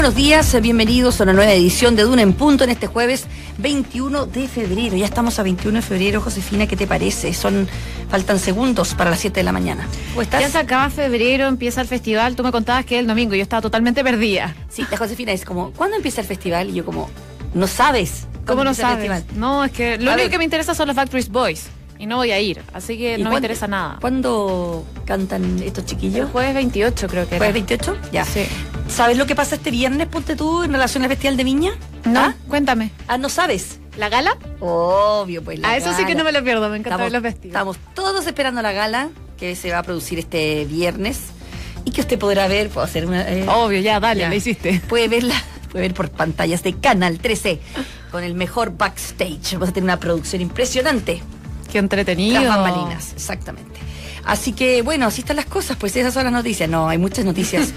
Buenos días, bienvenidos a una nueva edición de Duna en Punto en este jueves 21 de febrero. Ya estamos a 21 de febrero, Josefina, ¿qué te parece? Faltan segundos para las 7 de la mañana. ¿Cómo estás? Ya se acaba febrero, empieza el festival. Tú me contabas que es el domingo, yo estaba totalmente perdida. Sí, la Josefina es como, ¿cuándo empieza el festival? Y yo como, no sabes. ¿Cómo no sabes? No, es que lo único que me interesa son los Backstreet Boys. Y no voy a ir, así que no me interesa nada. ¿Cuándo cantan estos chiquillos? El jueves 28 creo que era. ¿Jueves 28? Ya. Sí. ¿Sabes lo que pasa este viernes, ponte tú, en relación al Festival de Viña? No, cuéntame. ¿No sabes? ¿La gala? Obvio, pues la gala. Eso sí que no me lo pierdo, me encanta ver los vestidos. Estamos todos esperando la gala, que se va a producir este viernes, y que usted podrá ver, puedo hacer una... Obvio, ya, dale, la hiciste. Puede ver por pantallas de Canal 13, con el mejor backstage. Vamos a tener una producción impresionante. Qué entretenido. Las bambalinas, exactamente. Así que, bueno, así están las cosas, pues esas son las noticias. No, hay muchas noticias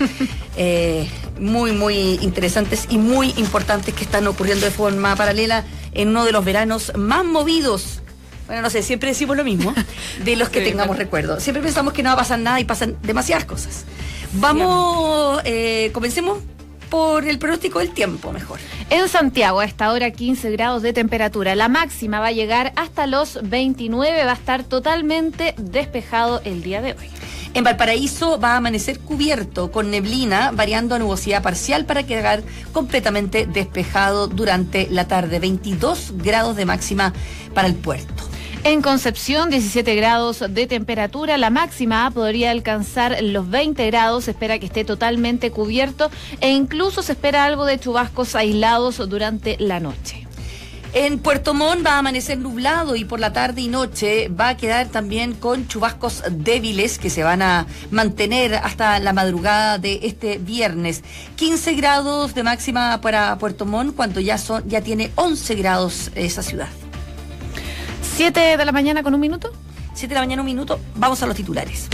muy, muy interesantes y muy importantes que están ocurriendo de forma paralela en uno de los veranos más movidos. Bueno, no sé, siempre decimos lo mismo, de los que tengamos recuerdo. Siempre pensamos que no va a pasar nada y pasan demasiadas cosas. Vamos, comencemos por el pronóstico del tiempo, mejor. En Santiago, a esta hora 15 grados de temperatura. La máxima va a llegar hasta los 29, va a estar totalmente despejado el día de hoy. En Valparaíso va a amanecer cubierto con neblina, variando a nubosidad parcial para quedar completamente despejado durante la tarde. 22 grados de máxima para el puerto. En Concepción, 17 grados de temperatura, la máxima podría alcanzar los 20 grados, se espera que esté totalmente cubierto e incluso se espera algo de chubascos aislados durante la noche. En Puerto Montt va a amanecer nublado y por la tarde y noche va a quedar también con chubascos débiles que se van a mantener hasta la madrugada de este viernes. 15 grados de máxima para Puerto Montt cuando ya tiene 11 grados esa ciudad. 7 de la mañana con un minuto. 7 de la mañana, un minuto. Vamos a los titulares.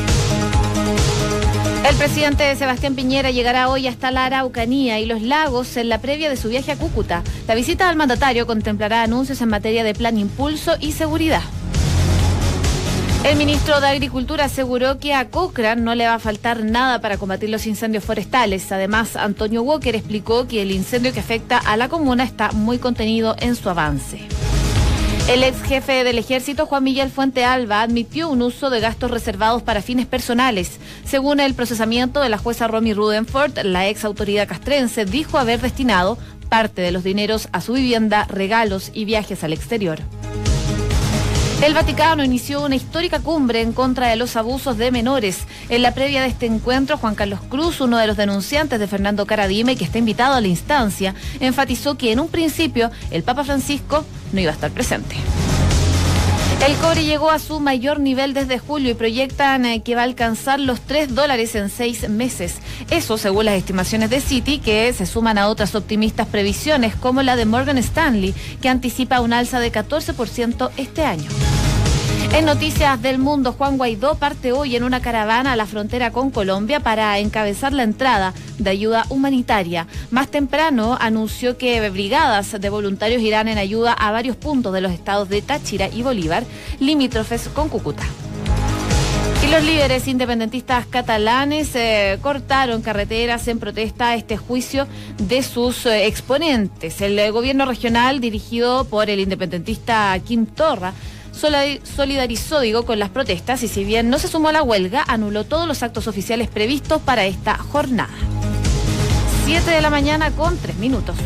El presidente Sebastián Piñera llegará hoy hasta la Araucanía y los lagos en la previa de su viaje a Cúcuta. La visita al mandatario contemplará anuncios en materia de plan impulso y seguridad. El ministro de Agricultura aseguró que a Cochrane no le va a faltar nada para combatir los incendios forestales. Además, Antonio Walker explicó que el incendio que afecta a la comuna está muy contenido en su avance. El ex jefe del ejército, Juan Miguel Fuente Alba, admitió un uso de gastos reservados para fines personales. Según el procesamiento de la jueza Romy Rudenford, la ex autoridad castrense dijo haber destinado parte de los dineros a su vivienda, regalos y viajes al exterior. El Vaticano inició una histórica cumbre en contra de los abusos de menores. En la previa de este encuentro, Juan Carlos Cruz, uno de los denunciantes de Fernando Caradime, que está invitado a la instancia, enfatizó que en un principio el Papa Francisco no iba a estar presente. El cobre llegó a su mayor nivel desde julio y proyectan que va a alcanzar los $3 en 6 meses. Eso según las estimaciones de Citi, que se suman a otras optimistas previsiones como la de Morgan Stanley, que anticipa un alza de 14% este año. En noticias del mundo, Juan Guaidó parte hoy en una caravana a la frontera con Colombia para encabezar la entrada de ayuda humanitaria. Más temprano anunció que brigadas de voluntarios irán en ayuda a varios puntos de los estados de Táchira y Bolívar, limítrofes con Cúcuta. Y los líderes independentistas catalanes cortaron carreteras en protesta a este juicio de sus exponentes. El gobierno regional, dirigido por el independentista Quim Torra, solidarizó, con las protestas y si bien no se sumó a la huelga, anuló todos los actos oficiales previstos para esta jornada. 7 de la mañana con 3 minutos.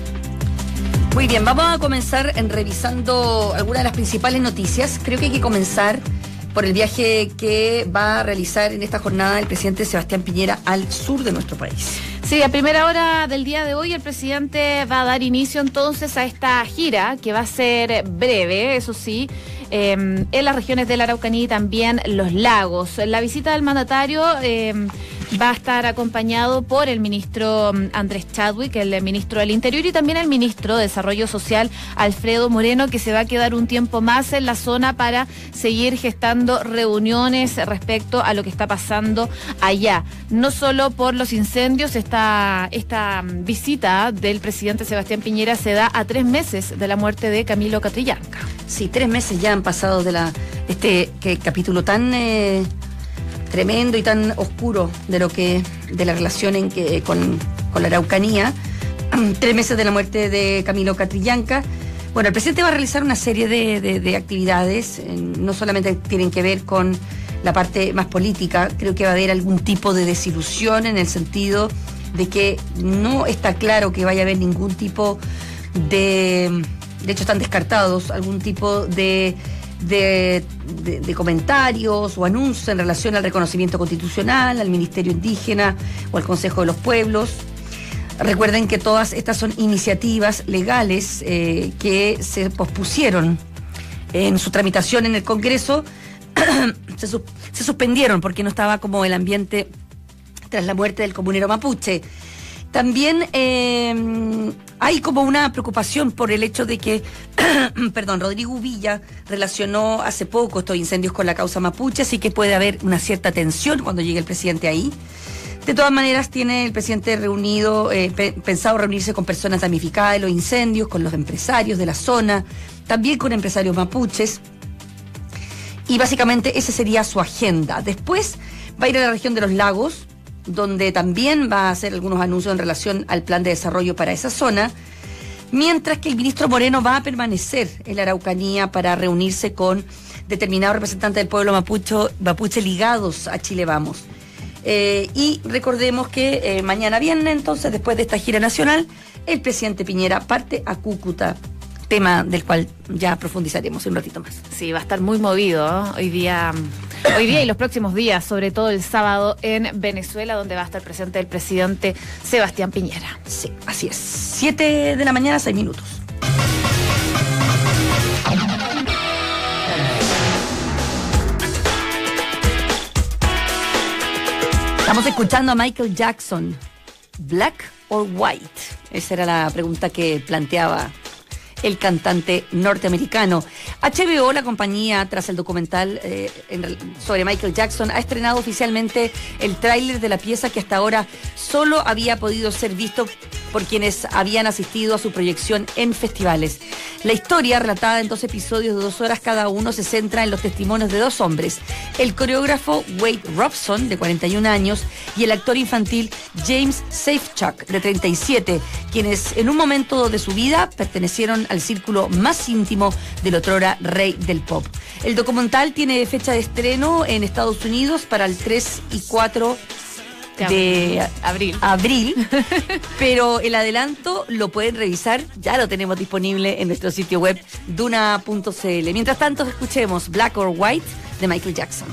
Muy bien, vamos a comenzar revisando algunas de las principales noticias. Creo que hay que comenzar por el viaje que va a realizar en esta jornada el presidente Sebastián Piñera al sur de nuestro país. Sí, a primera hora del día de hoy el presidente va a dar inicio entonces a esta gira que va a ser breve, eso sí, en las regiones de la Araucanía y también los lagos. La visita del mandatario va a estar acompañado por el ministro Andrés Chadwick, el ministro del Interior y también el ministro de Desarrollo Social, Alfredo Moreno, que se va a quedar un tiempo más en la zona para seguir gestando reuniones respecto a lo que está pasando allá. No solo por los incendios, esta visita del presidente Sebastián Piñera se da a 3 meses de la muerte de Camilo Catrillanca. Sí, 3 meses ya han pasado de este capítulo tan tremendo y tan oscuro de la relación con con la Araucanía, 3 meses de la muerte de Camilo Catrillanca. Bueno, el presidente va a realizar una serie de actividades, no solamente tienen que ver con la parte más política, creo que va a haber algún tipo de desilusión en el sentido de que no está claro que vaya a haber ningún tipo de hecho están descartados, algún tipo de comentarios o anuncios en relación al reconocimiento constitucional, al Ministerio Indígena o al Consejo de los Pueblos. Recuerden que todas estas son iniciativas legales que se pospusieron en su tramitación en el Congreso, se suspendieron porque no estaba como el ambiente tras la muerte del comunero mapuche. También hay como una preocupación por el hecho de que, Rodrigo Uvilla relacionó hace poco estos incendios con la causa mapuche, así que puede haber una cierta tensión cuando llegue el presidente ahí. De todas maneras, tiene el presidente pensado reunirse con personas damnificadas de los incendios, con los empresarios de la zona, también con empresarios mapuches. Y básicamente esa sería su agenda. Después va a ir a la región de los lagos, donde también va a hacer algunos anuncios en relación al plan de desarrollo para esa zona, mientras que el ministro Moreno va a permanecer en la Araucanía para reunirse con determinados representantes del pueblo mapuche ligados a Chile Vamos. Y recordemos que mañana viernes, entonces, después de esta gira nacional, el presidente Piñera parte a Cúcuta, tema del cual ya profundizaremos un ratito más. Sí, va a estar muy movido, ¿no? Hoy día y los próximos días, sobre todo el sábado en Venezuela, donde va a estar presente el presidente Sebastián Piñera. Sí, así es. 7 de la mañana, 6 minutos. Estamos escuchando a Michael Jackson. ¿Black or white? Esa era la pregunta que planteaba el cantante norteamericano. HBO, la compañía, tras el documental sobre Michael Jackson, ha estrenado oficialmente el tráiler de la pieza que hasta ahora solo había podido ser visto por quienes habían asistido a su proyección en festivales. La historia, relatada en 2 episodios de 2 horas cada uno, se centra en los testimonios de 2 hombres, el coreógrafo Wade Robson, de 41 años, y el actor infantil James Safechuck, de 37, quienes en un momento de su vida pertenecieron al círculo más íntimo del otrora rey del pop. El documental tiene fecha de estreno en Estados Unidos para el 3 y 4 de abril, pero el adelanto lo pueden revisar, ya lo tenemos disponible en nuestro sitio web duna.cl. Mientras tanto, escuchemos Black or White de Michael Jackson.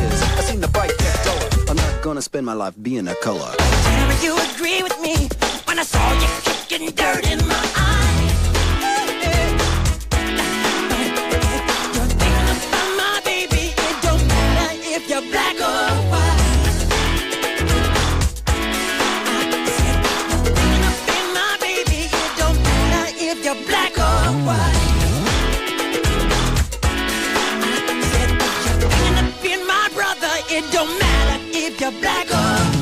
Spend my life being a color. Whenever you agree with me, when I saw you kicking dirt in my eye. You're thinking about my baby. It don't matter if you're black or white. I said you're thinking about my baby. It don't matter if you're black or white. I said you're thinking about my brother. It don't matter if you're black or white.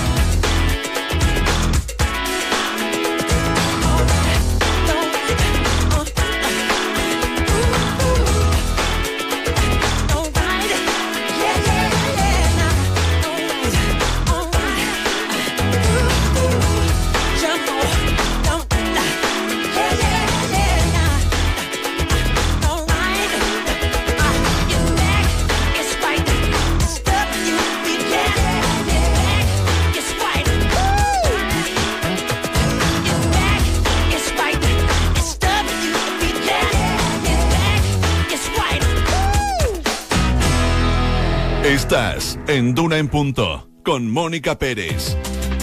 Estás en Duna en Punto con Mónica Pérez.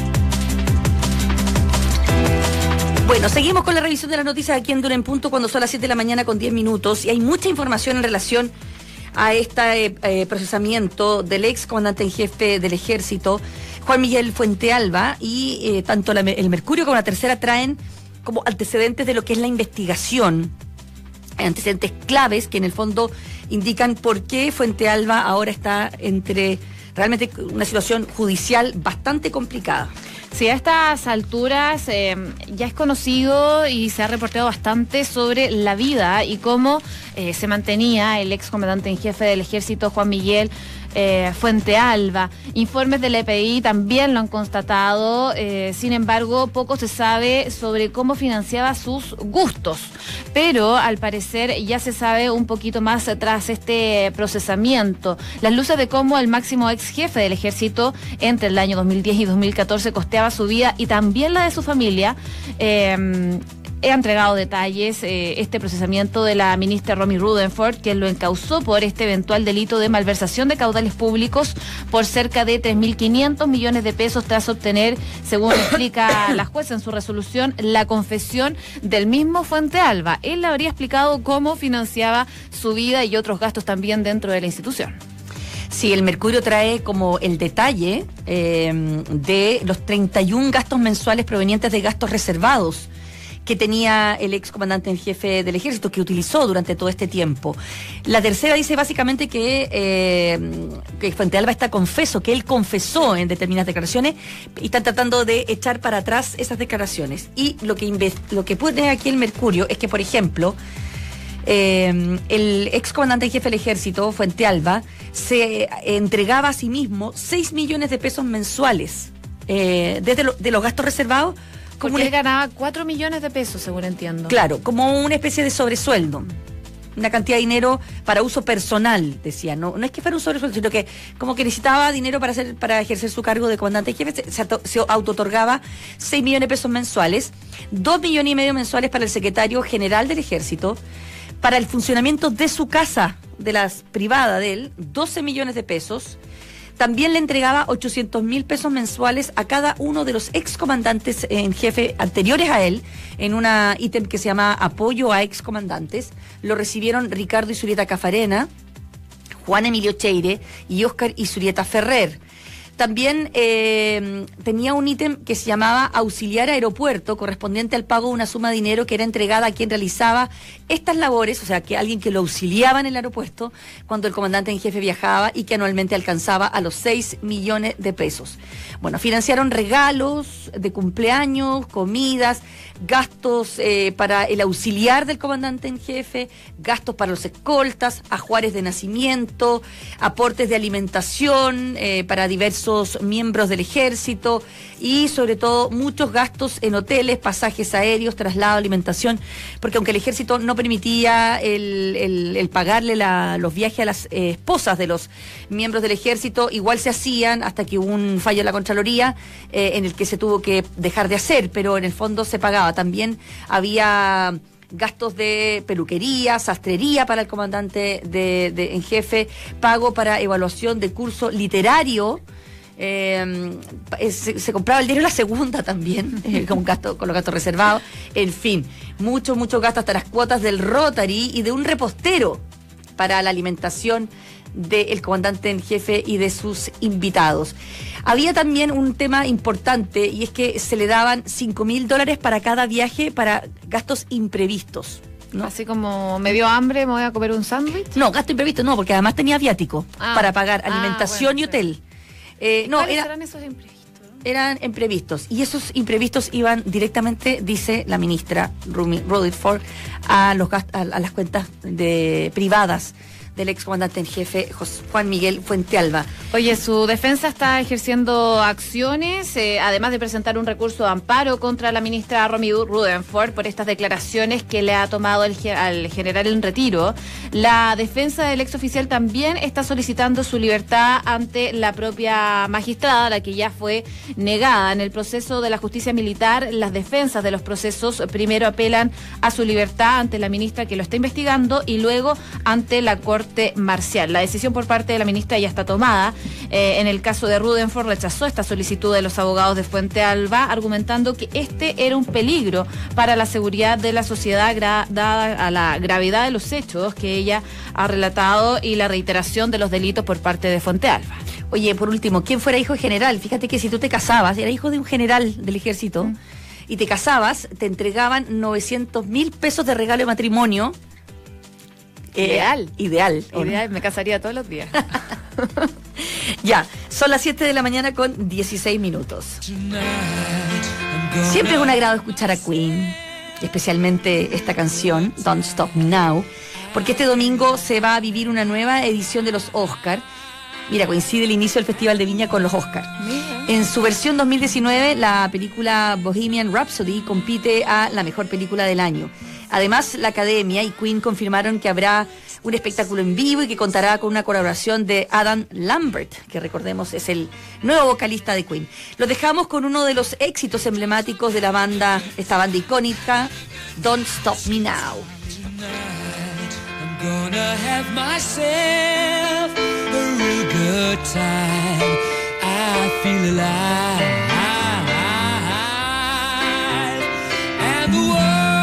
Bueno, seguimos con la revisión de las noticias aquí en Duna en Punto cuando son las 7 de la mañana con 10 minutos y hay mucha información en relación a este procesamiento del ex comandante en jefe del ejército, Juan Miguel Fuentealba, y tanto el Mercurio como la Tercera traen como antecedentes de lo que es la investigación, antecedentes claves que en el fondo indican por qué Fuentealba ahora está entre realmente una situación judicial bastante complicada. Sí, a estas alturas ya es conocido y se ha reportado bastante sobre la vida y cómo se mantenía el ex comandante en jefe del ejército, Juan Miguel Fuentealba. Informes del EPI también lo han constatado, sin embargo, poco se sabe sobre cómo financiaba sus gustos, pero al parecer ya se sabe un poquito más tras este procesamiento. Las luces de cómo el máximo ex jefe del ejército entre el año 2010 y 2014 costeaba su vida y también la de su familia. He entregado detalles este procesamiento de la ministra Romy Rutherford, quien lo encausó por este eventual delito de malversación de caudales públicos por cerca de 3.500 millones de pesos tras obtener, según explica la jueza en su resolución, la confesión del mismo Fuentealba. Él le habría explicado cómo financiaba su vida y otros gastos también dentro de la institución. Sí, el Mercurio trae como el detalle de los 31 gastos mensuales provenientes de gastos reservados que tenía el ex comandante en jefe del ejército, que utilizó durante todo este tiempo. La Tercera dice básicamente que Fuentealba está confeso, que él confesó en determinadas declaraciones y están tratando de echar para atrás esas declaraciones. Y lo que pone aquí el Mercurio es que, por ejemplo, el ex comandante en jefe del ejército, Fuentealba, se entregaba a sí mismo 6 millones de pesos mensuales de los gastos reservados. Porque él ganaba 4 millones de pesos, según entiendo. Claro, como una especie de sobresueldo. Una cantidad de dinero para uso personal, decía. No es que fuera un sobresueldo, sino que como que necesitaba dinero para ejercer su cargo de comandante en jefe. Se auto-otorgaba 6 millones de pesos mensuales, 2 millones y medio mensuales para el secretario general del ejército, para el funcionamiento de su casa, de las privada de él, 12 millones de pesos. También le entregaba 800.000 pesos mensuales a cada uno de los excomandantes en jefe anteriores a él, en una ítem que se llama Apoyo a Excomandantes. Lo recibieron Ricardo Isurieta Cafarena, Juan Emilio Cheire y Óscar Isurieta Ferrer. También tenía un ítem que se llamaba auxiliar aeropuerto, correspondiente al pago de una suma de dinero que era entregada a quien realizaba estas labores, o sea, que alguien que lo auxiliaba en el aeropuerto cuando el comandante en jefe viajaba y que anualmente alcanzaba a los 6 millones de pesos. Bueno, financiaron regalos de cumpleaños, comidas, gastos para el auxiliar del comandante en jefe, gastos para los escoltas, ajuares de nacimiento, aportes de alimentación para diversos miembros del ejército y sobre todo muchos gastos en hoteles, pasajes aéreos, traslado, alimentación, porque aunque el ejército no permitía el pagarle los viajes a las esposas de los miembros del ejército, igual se hacían hasta que hubo un fallo en la Contraloría en el que se tuvo que dejar de hacer, pero en el fondo se pagaba. También había gastos de peluquería, sastrería para el comandante en jefe, pago para evaluación de curso literario Se compraba el diario La Segunda también, con los gastos reservados. En fin, mucho gasto, hasta las cuotas del Rotary y de un repostero para la alimentación del comandante en jefe y de sus invitados. Había también un tema importante, y es que se le daban $5.000 para cada viaje para gastos imprevistos, ¿no? Así como me dio hambre, me voy a comer un sándwich. No, gasto imprevisto no, porque además tenía viático para pagar alimentación y hotel. ¿Cuáles eran esos imprevistos? Eran imprevistos, y esos imprevistos iban directamente, dice la ministra Rutherford, a las cuentas privadas del excomandante en jefe Juan Miguel Fuentealba. Oye, su defensa está ejerciendo acciones, además de presentar un recurso de amparo contra la ministra Romy Rutherford por estas declaraciones que le ha tomado al general en retiro. La defensa del exoficial también está solicitando su libertad ante la propia magistrada, la que ya fue negada. En el proceso de la justicia militar, las defensas de los procesos primero apelan a su libertad ante la ministra que lo está investigando y luego ante la Corte Marcial. La decisión por parte de la ministra ya está tomada. En el caso de Rutherford rechazó esta solicitud de los abogados de Fuentealba, argumentando que este era un peligro para la seguridad de la sociedad dada a la gravedad de los hechos que ella ha relatado y la reiteración de los delitos por parte de Fuentealba. Oye, por último, ¿quién fuera hijo de general? Fíjate que si tú te casabas, era hijo de un general del ejército, y te casabas, te entregaban 900.000 pesos de regalo de matrimonio. Ideal, me casaría todos los días. Ya, son las 7 de la mañana con 16 minutos. Siempre es un agrado escuchar a Queen, especialmente esta canción, Don't Stop Me Now, porque este domingo se va a vivir una nueva edición de los Oscar. Mira, coincide el inicio del Festival de Viña con los Oscar. En su versión 2019, la película Bohemian Rhapsody compite a la mejor película del año. Además, la Academia y Queen confirmaron que habrá un espectáculo en vivo y que contará con una colaboración de Adam Lambert, que recordemos es el nuevo vocalista de Queen. Los dejamos con uno de los éxitos emblemáticos de la banda, esta banda icónica, Don't Stop Me Now. I'm gonna have myself a real good time. I feel alive. And the world,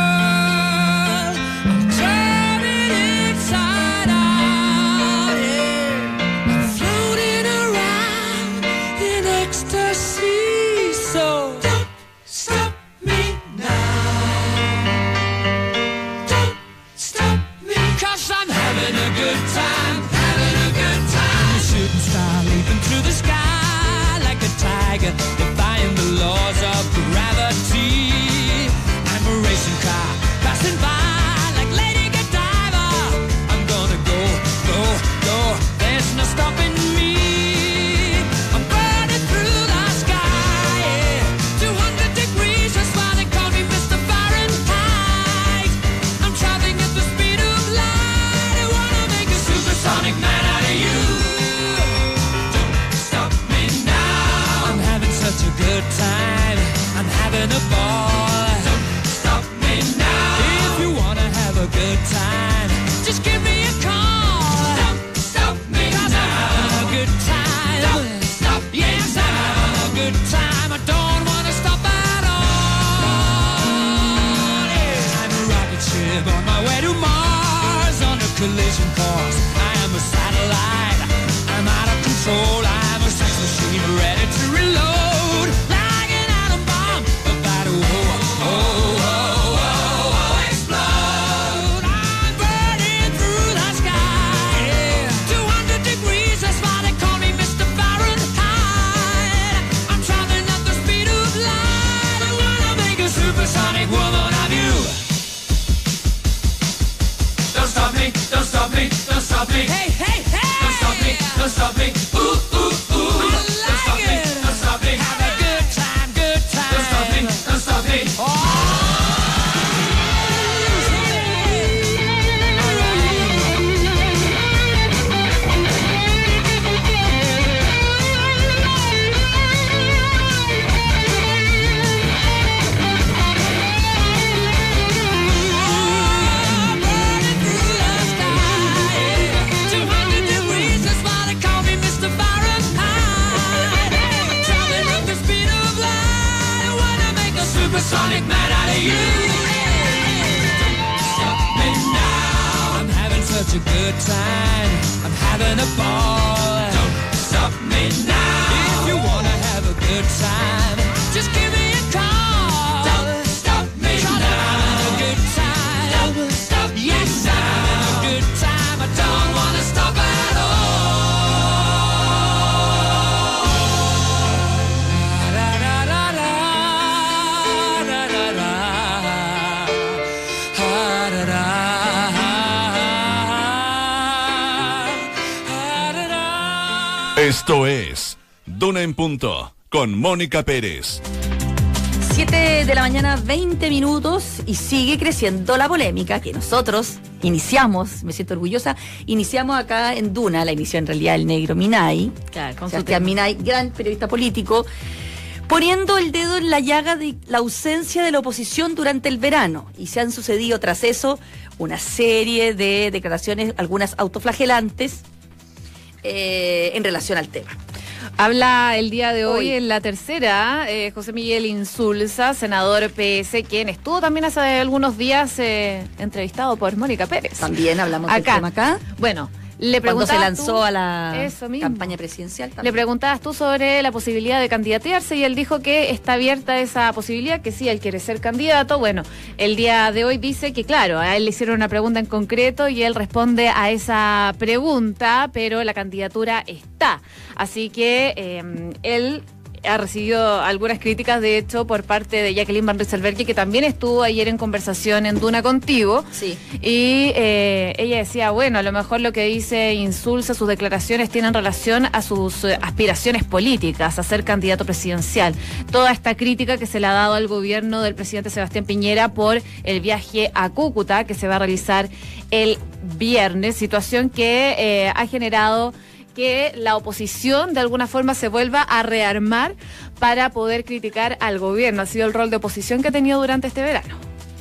I'm turning inside out, yeah. I'm floating around in ecstasy. So don't stop me now. Don't stop me, 'cause I'm having a good time, having a good time. A shooting star leaping through the sky like a tiger, defying the laws of gravity. I'm a racing car passing by like Lady Godiva. I'm gonna go, go, go. There's no stopping me. I'm burning through the sky, yeah. 200 degrees, that's why they call me Mr. Fahrenheit. I'm traveling at the speed of light. I wanna make a supersonic man out of you. Don't stop me now. I'm having such a good time. I'm having a ball. Don't stop me now. If you wanna have a good time, just give me a call. Don't stop me now. I'm having a good time. Don't stop me yes, now. I'm having a good time. I don't wanna stop at all. Yeah. I'm a rocket ship on my way to Mars on a collision course. I am a satellite. I'm out of control. I'm a sex machine ready to reload. Like an atom bomb about to explode. I'm burning through the sky. Yeah. 200 degrees, that's why they call me Mr. Fahrenheit. I'm traveling at the speed of light. I wanna make a supersonic woman of you. Don't stop me, don't stop me, don't stop me. Hey, hey, hey! Don't stop me, don't stop me. Ooh, ooh, ooh. Don't stop me, don't stop me. such a good time. I'm having a ball. Don't stop me now. If you wanna have a good time, just give me a call. Don't stop me now. I'm having a good time. Don't stop me yes, now. I'm having a good time. I don't wanna stop at all. Da, da, da, da, da, da, da. Ha, da, da. Esto es Duna en Punto con Mónica Pérez. 7 de la mañana, 20 minutos, y sigue creciendo la polémica que nosotros iniciamos, me siento orgullosa, iniciamos acá en Duna, la inició en realidad el negro Minay, Claro, con su Sebastián tema. Minay, gran periodista político, poniendo el dedo en la llaga de la ausencia de la oposición durante el verano. Y se han sucedido tras eso una serie de declaraciones, algunas autoflagelantes, en relación al tema. Habla el día de hoy Hoy. en la tercera, José Miguel Insulza, senador PS, quien estuvo también hace algunos días entrevistado por Mónica Pérez. También hablamos del tema acá. Bueno, le Cuando se preguntabas lanzó tú- a la Eso mismo. campaña presidencial Le también. preguntabas tú sobre la posibilidad de candidatearse y él dijo que está abierta esa posibilidad, que sí, él quiere ser candidato. Bueno, el día de hoy dice que, claro, a él le hicieron una pregunta en concreto y él responde a esa pregunta, pero la candidatura está. Así que él ha recibido algunas críticas, de hecho, por parte de Jacqueline Van Rysselberghe, que también estuvo ayer en conversación en Duna contigo. Sí. Y ella decía, bueno, a lo mejor lo que dice Insulza, sus declaraciones tienen relación a sus aspiraciones políticas, a ser candidato presidencial. Toda esta crítica que se le ha dado al gobierno del presidente Sebastián Piñera por el viaje a Cúcuta, que se va a realizar el viernes, situación que ha generado que la oposición de alguna forma se vuelva a rearmar para poder criticar al gobierno. Ha sido el rol de oposición que ha tenido durante este verano.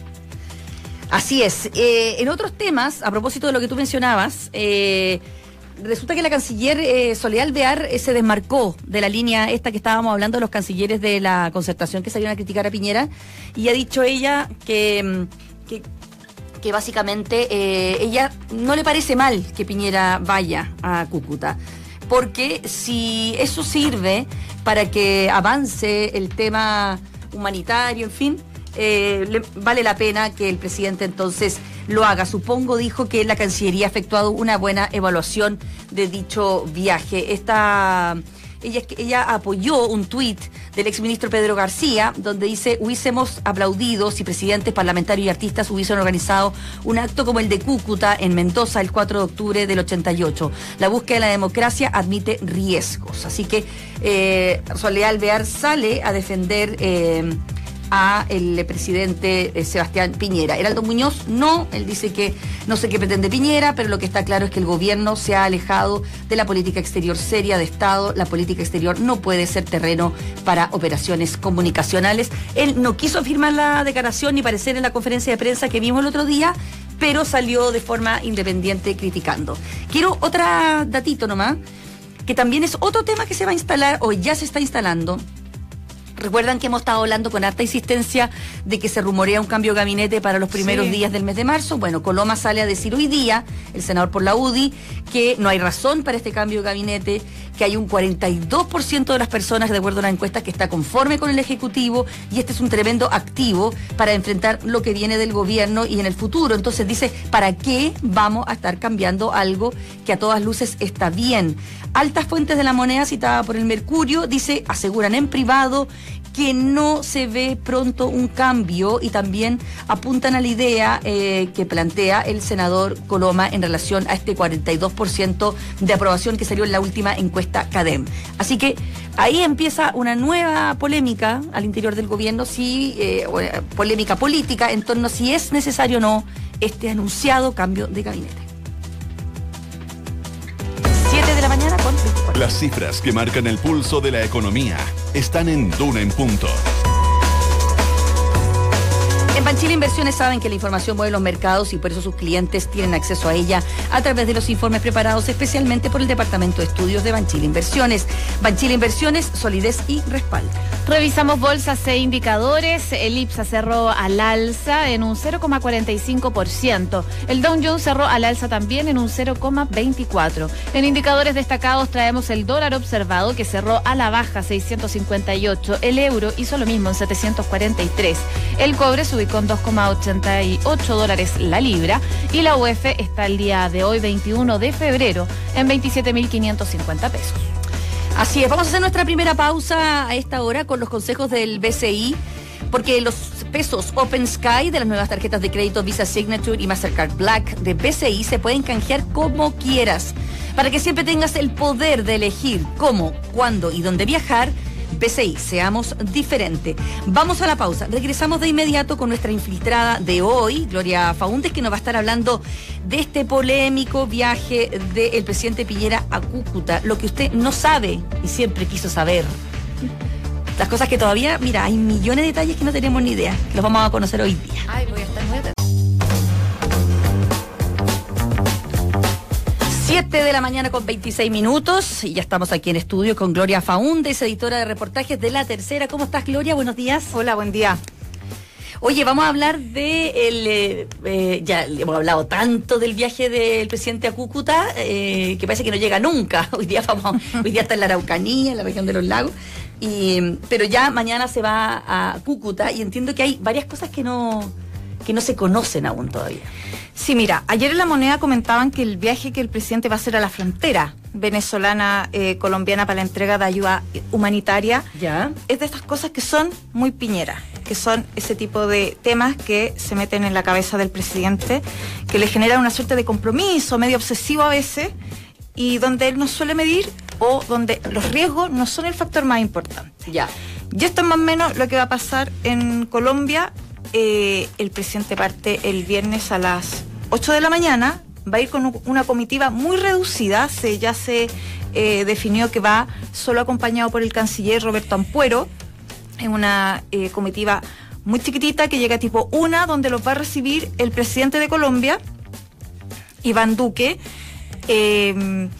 Así es. En otros temas, a propósito de lo que tú mencionabas, resulta que la canciller Soledad Alvear se desmarcó de la línea esta que estábamos hablando de los cancilleres de la concertación que salieron a criticar a Piñera, y ha dicho ella que básicamente ella no le parece mal que Piñera vaya a Cúcuta, porque si eso sirve para que avance el tema humanitario, en fin, vale la pena que el presidente entonces lo haga. Supongo, dijo, que la Cancillería ha efectuado una buena evaluación de dicho viaje. Ella apoyó un tuit del exministro Pedro García, donde dice: hubiésemos aplaudido si presidentes, parlamentarios y artistas hubiesen organizado un acto como el de Cúcuta en Mendoza el 4 de octubre del 88. La búsqueda de la democracia admite riesgos. Así que Soledad Alvear sale a defender a el presidente Sebastián Piñera. Heraldo Muñoz no, él dice que no sé qué pretende Piñera, pero lo que está claro es que el gobierno se ha alejado de la política exterior seria de Estado. La política exterior no puede ser terreno para operaciones comunicacionales. Él no quiso firmar la declaración ni parecer en la conferencia de prensa que vimos el otro día, pero salió de forma independiente criticando. Quiero otro datito nomás, que también es otro tema que se va a instalar, o ya se está instalando. Recuerdan que hemos estado hablando con harta insistencia de que se rumorea un cambio de gabinete para los primeros días del mes de marzo. Bueno, Coloma sale a decir hoy día, el senador por la UDI, que no hay razón para este cambio de gabinete, que hay un 42% de las personas, de acuerdo a las encuestas, que está conforme con el Ejecutivo, y este es un tremendo activo para enfrentar lo que viene del gobierno y en el futuro. Entonces dice, ¿para qué vamos a estar cambiando algo que a todas luces está bien? Altas fuentes de la moneda, citada por el Mercurio, dice, aseguran en privado que no se ve pronto un cambio, y también apuntan a la idea que plantea el senador Coloma en relación a este 42% de aprobación que salió en la última encuesta CADEM. Así que ahí empieza una nueva polémica al interior del gobierno, polémica política en torno a si es necesario o no este anunciado cambio de gabinete. 7 de la mañana con 24. Las cifras que marcan el pulso de la economía están en Duna en Punto. En Banchile Inversiones saben que la información mueve los mercados y por eso sus clientes tienen acceso a ella a través de los informes preparados especialmente por el Departamento de Estudios de Banchile Inversiones. Banchile Inversiones, solidez y respaldo. Revisamos bolsas e indicadores. El IPSA cerró al alza en un 0,45%. El Dow Jones cerró al alza también en un 0,24%. En indicadores destacados traemos el dólar observado que cerró a la baja 658. El euro hizo lo mismo en 743. El cobre se ubicó en $2,88 la libra y la UF está el día de hoy, 21 de febrero, en 27.550 pesos. Así es, vamos a hacer nuestra primera pausa a esta hora con los consejos del BCI, porque los pesos Open Sky de las nuevas tarjetas de crédito Visa Signature y Mastercard Black de BCI se pueden canjear como quieras. Para que siempre tengas el poder de elegir cómo, cuándo y dónde viajar, BCI, seamos diferente. Vamos a la pausa. Regresamos de inmediato con nuestra infiltrada de hoy, Gloria Faúndez, que nos va a estar hablando de este polémico viaje del presidente Piñera a Cúcuta. Lo que usted no sabe y siempre quiso saber. Las cosas que todavía, mira, hay millones de detalles que no tenemos ni idea. Que los vamos a conocer hoy día. Ay, voy a estar muy atenta. 7 de la mañana con 26 minutos y ya estamos aquí en estudio con Gloria Faúndez, editora de reportajes de La Tercera. ¿Cómo estás, Gloria? Buenos días. Hola, buen día. Oye, vamos a hablar de ya hemos hablado tanto del viaje del presidente a Cúcuta, que parece que no llega nunca. Hoy día está en la Araucanía, en la región de los lagos, pero ya mañana se va a Cúcuta y entiendo que hay varias cosas que no se conocen aún todavía. Sí, mira, ayer en La Moneda comentaban que el viaje que el presidente va a hacer a la frontera venezolana-colombiana para la entrega de ayuda humanitaria ¿Ya? es de estas cosas que son muy piñeras, que son ese tipo de temas que se meten en la cabeza del presidente, que le generan una suerte de compromiso medio obsesivo a veces y donde él no suele medir o donde los riesgos no son el factor más importante. Ya. Y esto es más o menos lo que va a pasar en Colombia. El presidente parte el viernes a las 8 de la mañana, va a ir con una comitiva muy reducida, ya se definió que va solo acompañado por el canciller Roberto Ampuero, en una comitiva muy chiquitita que llega tipo 1, donde los va a recibir el presidente de Colombia, Iván Duque. De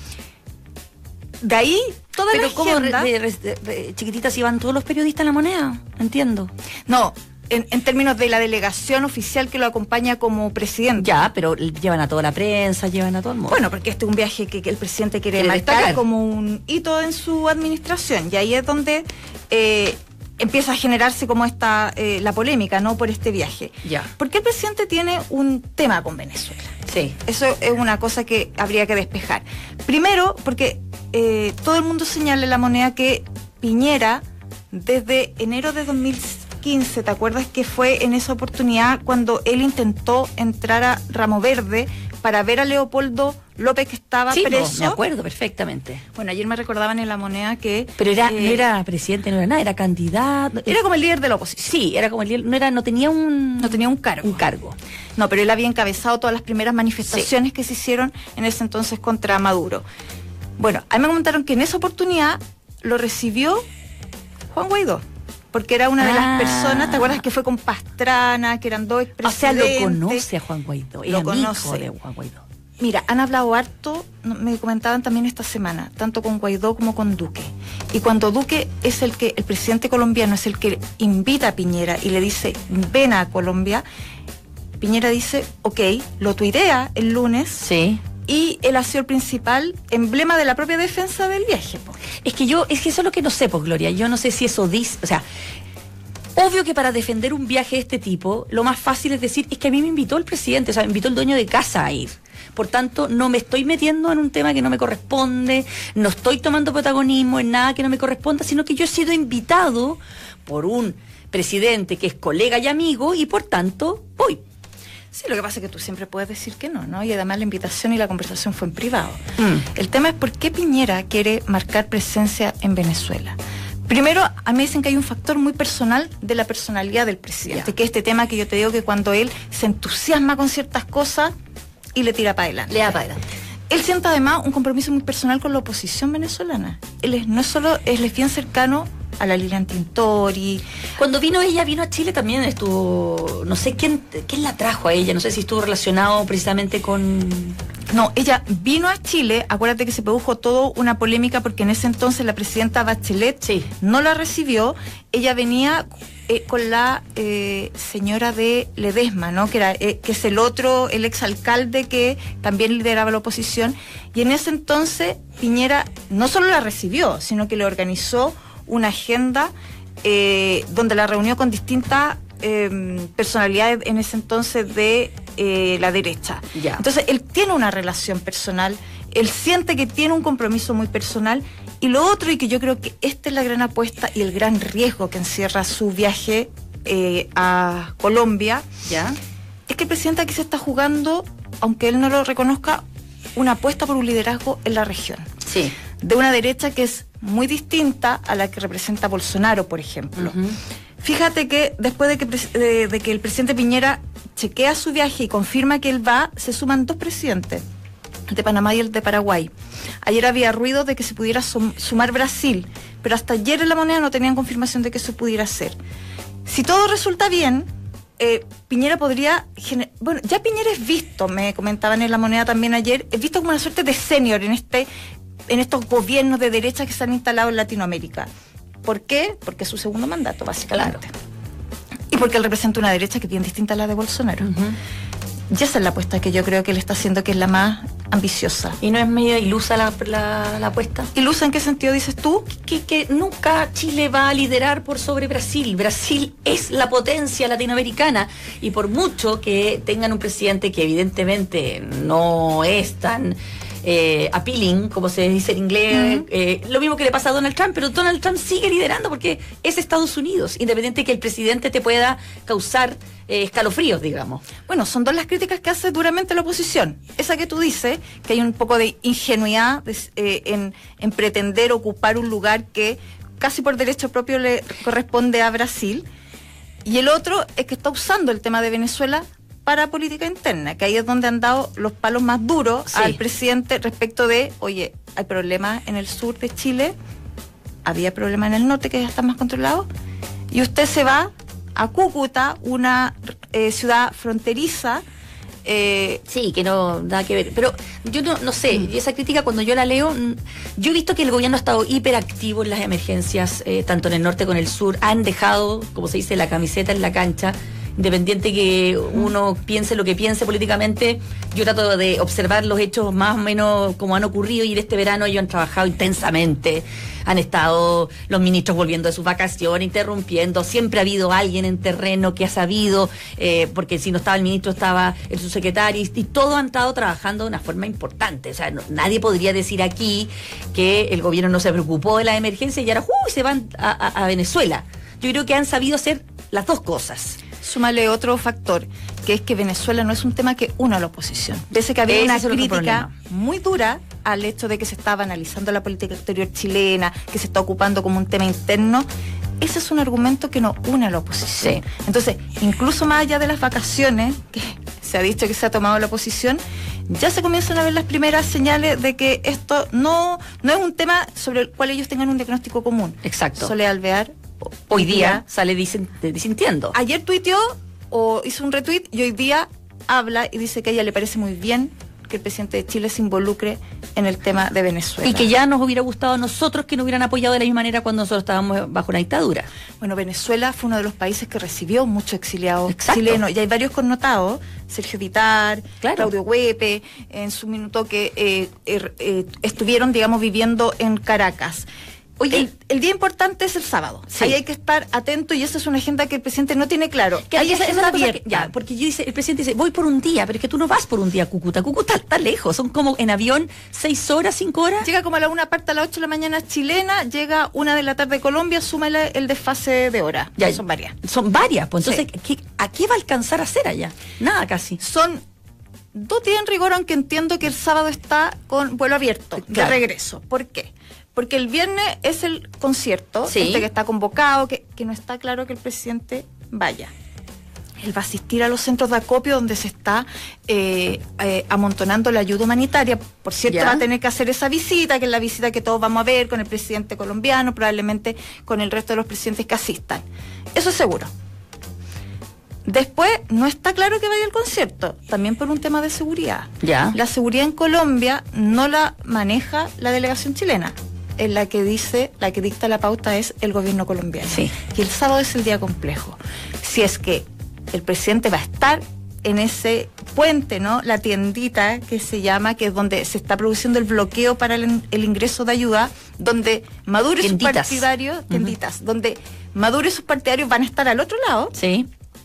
ahí toda la agenda... chiquititas iban todos los periodistas en La Moneda, entiendo. No, en términos de la delegación oficial que lo acompaña como presidente. Ya, pero llevan a toda la prensa, llevan a todo el mundo. Bueno, porque este es un viaje que el presidente quiere marcar destacar como un hito en su administración. Y ahí es donde empieza a generarse como la polémica, ¿no? Por este viaje. Ya. Porque el presidente tiene un tema con Venezuela. Sí. Eso es una cosa que habría que despejar. Primero, porque todo el mundo señala en La Moneda que Piñera, desde enero de 2015, ¿te acuerdas que fue en esa oportunidad cuando él intentó entrar a Ramo Verde para ver a Leopoldo López que estaba preso? Me acuerdo perfectamente. Bueno, ayer me recordaban en La Moneda que... Pero no era presidente, no era nada, era candidato. Era como el líder de la oposición. Sí, era como el líder, no tenía un cargo. Un cargo. No, pero él había encabezado todas las primeras manifestaciones que se hicieron en ese entonces contra Maduro. Bueno, a mí me comentaron que en esa oportunidad lo recibió Juan Guaidó, porque era una de las personas, ¿te acuerdas que fue con Pastrana, que eran dos expresidentes? O sea, lo conoce a Juan Guaidó, es amigo de Juan Guaidó. Mira, han hablado harto, me comentaban también esta semana, tanto con Guaidó como con Duque. Y cuando Duque es el presidente colombiano es el que invita a Piñera y le dice, ven a Colombia, Piñera dice, ok, lo tuitea el lunes. Sí. Y él ha sido el principal emblema de la propia defensa del viaje. Es que eso es lo que no sé, Gloria. Yo no sé si eso dice, o sea, obvio que para defender un viaje de este tipo, lo más fácil es decir, es que a mí me invitó el presidente, o sea, me invitó el dueño de casa a ir. Por tanto, no me estoy metiendo en un tema que no me corresponde, no estoy tomando protagonismo en nada que no me corresponda, sino que yo he sido invitado por un presidente que es colega y amigo y por tanto voy. Sí, lo que pasa es que tú siempre puedes decir que no, ¿no? Y además la invitación y la conversación fue en privado. El tema es por qué Piñera quiere marcar presencia en Venezuela. Primero, a mí dicen que hay un factor muy personal de la personalidad del presidente, que es este tema que yo te digo que cuando él se entusiasma con ciertas cosas y le tira para adelante. Le da para adelante. Él siente además un compromiso muy personal con la oposición venezolana. Él es bien cercano a la Lilian Tintori. Cuando vino ella, vino a Chile también estuvo, no sé quién la trajo a ella, no sé si estuvo relacionado precisamente con... No, ella vino a Chile, acuérdate que se produjo toda una polémica porque en ese entonces la presidenta Bachelet no la recibió, ella venía con la señora de Ledesma, ¿no? Que es el exalcalde que también lideraba la oposición, y en ese entonces Piñera no solo la recibió, sino que le organizó una agenda donde la reunió con distintas personalidades en ese entonces de la derecha. Ya. Entonces él tiene una relación personal, él siente que tiene un compromiso muy personal, y lo otro, y que yo creo que esta es la gran apuesta y el gran riesgo que encierra su viaje a Colombia, ¿Ya? es que el presidente aquí se está jugando, aunque él no lo reconozca, una apuesta por un liderazgo en la región. Sí. De una derecha que es muy distinta a la que representa Bolsonaro, por ejemplo. Uh-huh. Fíjate que después de que el presidente Piñera chequea su viaje y confirma que él va, se suman 2 presidentes, el de Panamá y el de Paraguay. Ayer había ruido de que se pudiera sumar Brasil, pero hasta ayer en La Moneda no tenían confirmación de que eso pudiera ser. Si todo resulta bien, Piñera podría... Bueno, ya Piñera es visto, me comentaban en La Moneda también ayer, es visto como una suerte de senior en estos gobiernos de derecha que se han instalado en Latinoamérica. ¿Por qué? Porque es su segundo mandato, básicamente. Claro. Y porque él representa una derecha que es bien distinta a la de Bolsonaro. Uh-huh. Y esa es la apuesta que yo creo que él está haciendo, que es la más ambiciosa. ¿Y no es medio ilusa la apuesta? ¿Ilusa en qué sentido dices tú? Que nunca Chile va a liderar por sobre Brasil. Brasil es la potencia latinoamericana, y por mucho que tengan un presidente que evidentemente no es tan appealing, como se dice en inglés, lo mismo que le pasa a Donald Trump, pero Donald Trump sigue liderando porque es Estados Unidos, independiente de que el presidente te pueda causar escalofríos, digamos. Bueno, son 2 las críticas que hace duramente la oposición. Esa que tú dices, que hay un poco de ingenuidad en pretender ocupar un lugar que casi por derecho propio le corresponde a Brasil. Y el otro es que está usando el tema de Venezuela para política interna, que ahí es donde han dado los palos más duros al presidente respecto de, oye, hay problemas en el sur de Chile, había problemas en el norte que ya están más controlados, y usted se va a Cúcuta, una ciudad fronteriza. Sí, que no nada que ver. Pero yo no sé, y esa crítica cuando yo la leo, yo he visto que el gobierno ha estado hiperactivo en las emergencias, tanto en el norte como en el sur. Han dejado, como se dice, la camiseta en la cancha. Independiente que uno piense lo que piense políticamente, yo trato de observar los hechos más o menos como han ocurrido, y de este verano ellos han trabajado intensamente, han estado los ministros volviendo de sus vacaciones, interrumpiendo, siempre ha habido alguien en terreno que ha sabido, porque si no estaba el ministro estaba el subsecretario, y todos han estado trabajando de una forma importante. O sea, nadie podría decir aquí que el gobierno no se preocupó de la emergencia y ahora se van a Venezuela. Yo creo que han sabido hacer las 2 cosas. Súmale otro factor, que es que Venezuela no es un tema que una a la oposición. Pese que había una crítica muy dura al hecho de que se estaba analizando la política exterior chilena, que se está ocupando como un tema interno, ese es un argumento que no une a la oposición. Sí. Entonces, incluso más allá de las vacaciones, que se ha dicho que se ha tomado la oposición, ya se comienzan a ver las primeras señales de que esto no es un tema sobre el cual ellos tengan un diagnóstico común. Exacto. Soledad Alvear hoy día sale disintiendo. Ayer tuiteó o hizo un retweet y hoy día habla y dice que a ella le parece muy bien que el presidente de Chile se involucre en el tema de Venezuela. Y que ya nos hubiera gustado a nosotros que nos hubieran apoyado de la misma manera cuando nosotros estábamos bajo una dictadura. Bueno, Venezuela fue uno de los países que recibió muchos exiliados chilenos. Y hay varios connotados, Sergio Vitar, Claudio Huepe, en su minuto que estuvieron, digamos, viviendo en Caracas. Oye, el día importante es el sábado. Sí. Ahí hay que estar atento, y esa es una agenda que el presidente no tiene claro. Que ahí está abierta. Porque el presidente dice, voy por un día, pero es que tú no vas por un día a Cúcuta. Cúcuta está lejos, son como en avión 6 horas, 5 horas. Llega como a la 1, parte a las 8 de la mañana chilena, llega 1 de la tarde Colombia, súmale el desfase de hora. Ya, son varias. Son varias, pues entonces, ¿a qué va a alcanzar a hacer allá? Nada casi. Son 2 días en rigor, aunque entiendo que el sábado está con vuelo abierto, de regreso. ¿Por qué? Porque el viernes es el concierto, que está convocado, que no está claro que el presidente vaya. Él va a asistir a los centros de acopio donde se está amontonando la ayuda humanitaria. Por cierto, Ya. va a tener que hacer esa visita, que es la visita que todos vamos a ver con el presidente colombiano, probablemente con el resto de los presidentes que asistan. Eso es seguro. Después, no está claro que vaya al concierto, también por un tema de seguridad. Ya. La seguridad en Colombia no la maneja la delegación chilena. En la que dicta la pauta es el gobierno colombiano. Sí. Y el sábado es el día complejo. Si es que el presidente va a estar en ese puente, ¿no? La tiendita que se llama, que es donde se está produciendo el bloqueo para el ingreso de ayuda, donde Maduro y sus Tienditas. partidarios, tienditas, donde Maduro y sus partidarios van a estar al otro lado. Sí.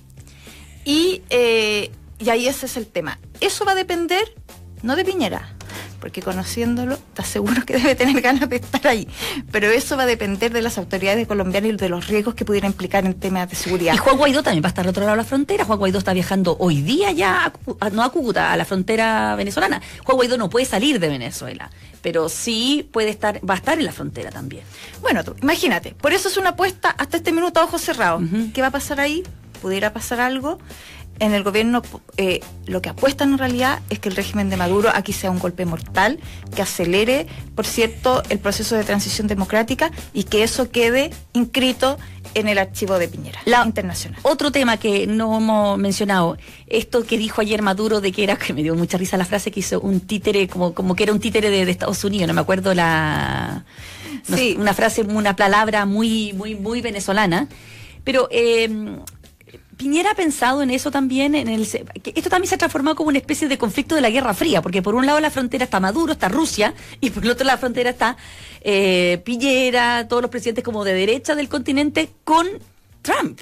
Y ahí ese es el tema. Eso va a depender, no de Piñera, porque conociéndolo, está seguro que debe tener ganas de estar ahí. Pero eso va a depender de las autoridades colombianas y de los riesgos que pudiera implicar en temas de seguridad. Y Juan Guaidó también va a estar al otro lado de la frontera. Juan Guaidó está viajando hoy día ya, no a Cúcuta, a la frontera venezolana. Juan Guaidó no puede salir de Venezuela, pero sí va a estar en la frontera también. Bueno, tú, imagínate, por eso es una apuesta hasta este minuto a ojos cerrados. Ujú. ¿Qué va a pasar ahí? Pudiera pasar algo. En el gobierno lo que apuestan en realidad es que el régimen de Maduro aquí sea un golpe mortal, que acelere, por cierto, el proceso de transición democrática y que eso quede inscrito en el archivo de Piñera internacional. Otro tema que no hemos mencionado, esto que dijo ayer Maduro de que era, que me dio mucha risa la frase que hizo un títere, como que era un títere de Estados Unidos, no me acuerdo Sí. una frase, una palabra muy, muy, muy venezolana, pero Piñera ha pensado en eso también, que esto también se ha transformado como una especie de conflicto de la Guerra Fría, porque por un lado la frontera está Maduro, está Rusia, y por el otro la frontera está Piñera, todos los presidentes como de derecha del continente con Trump.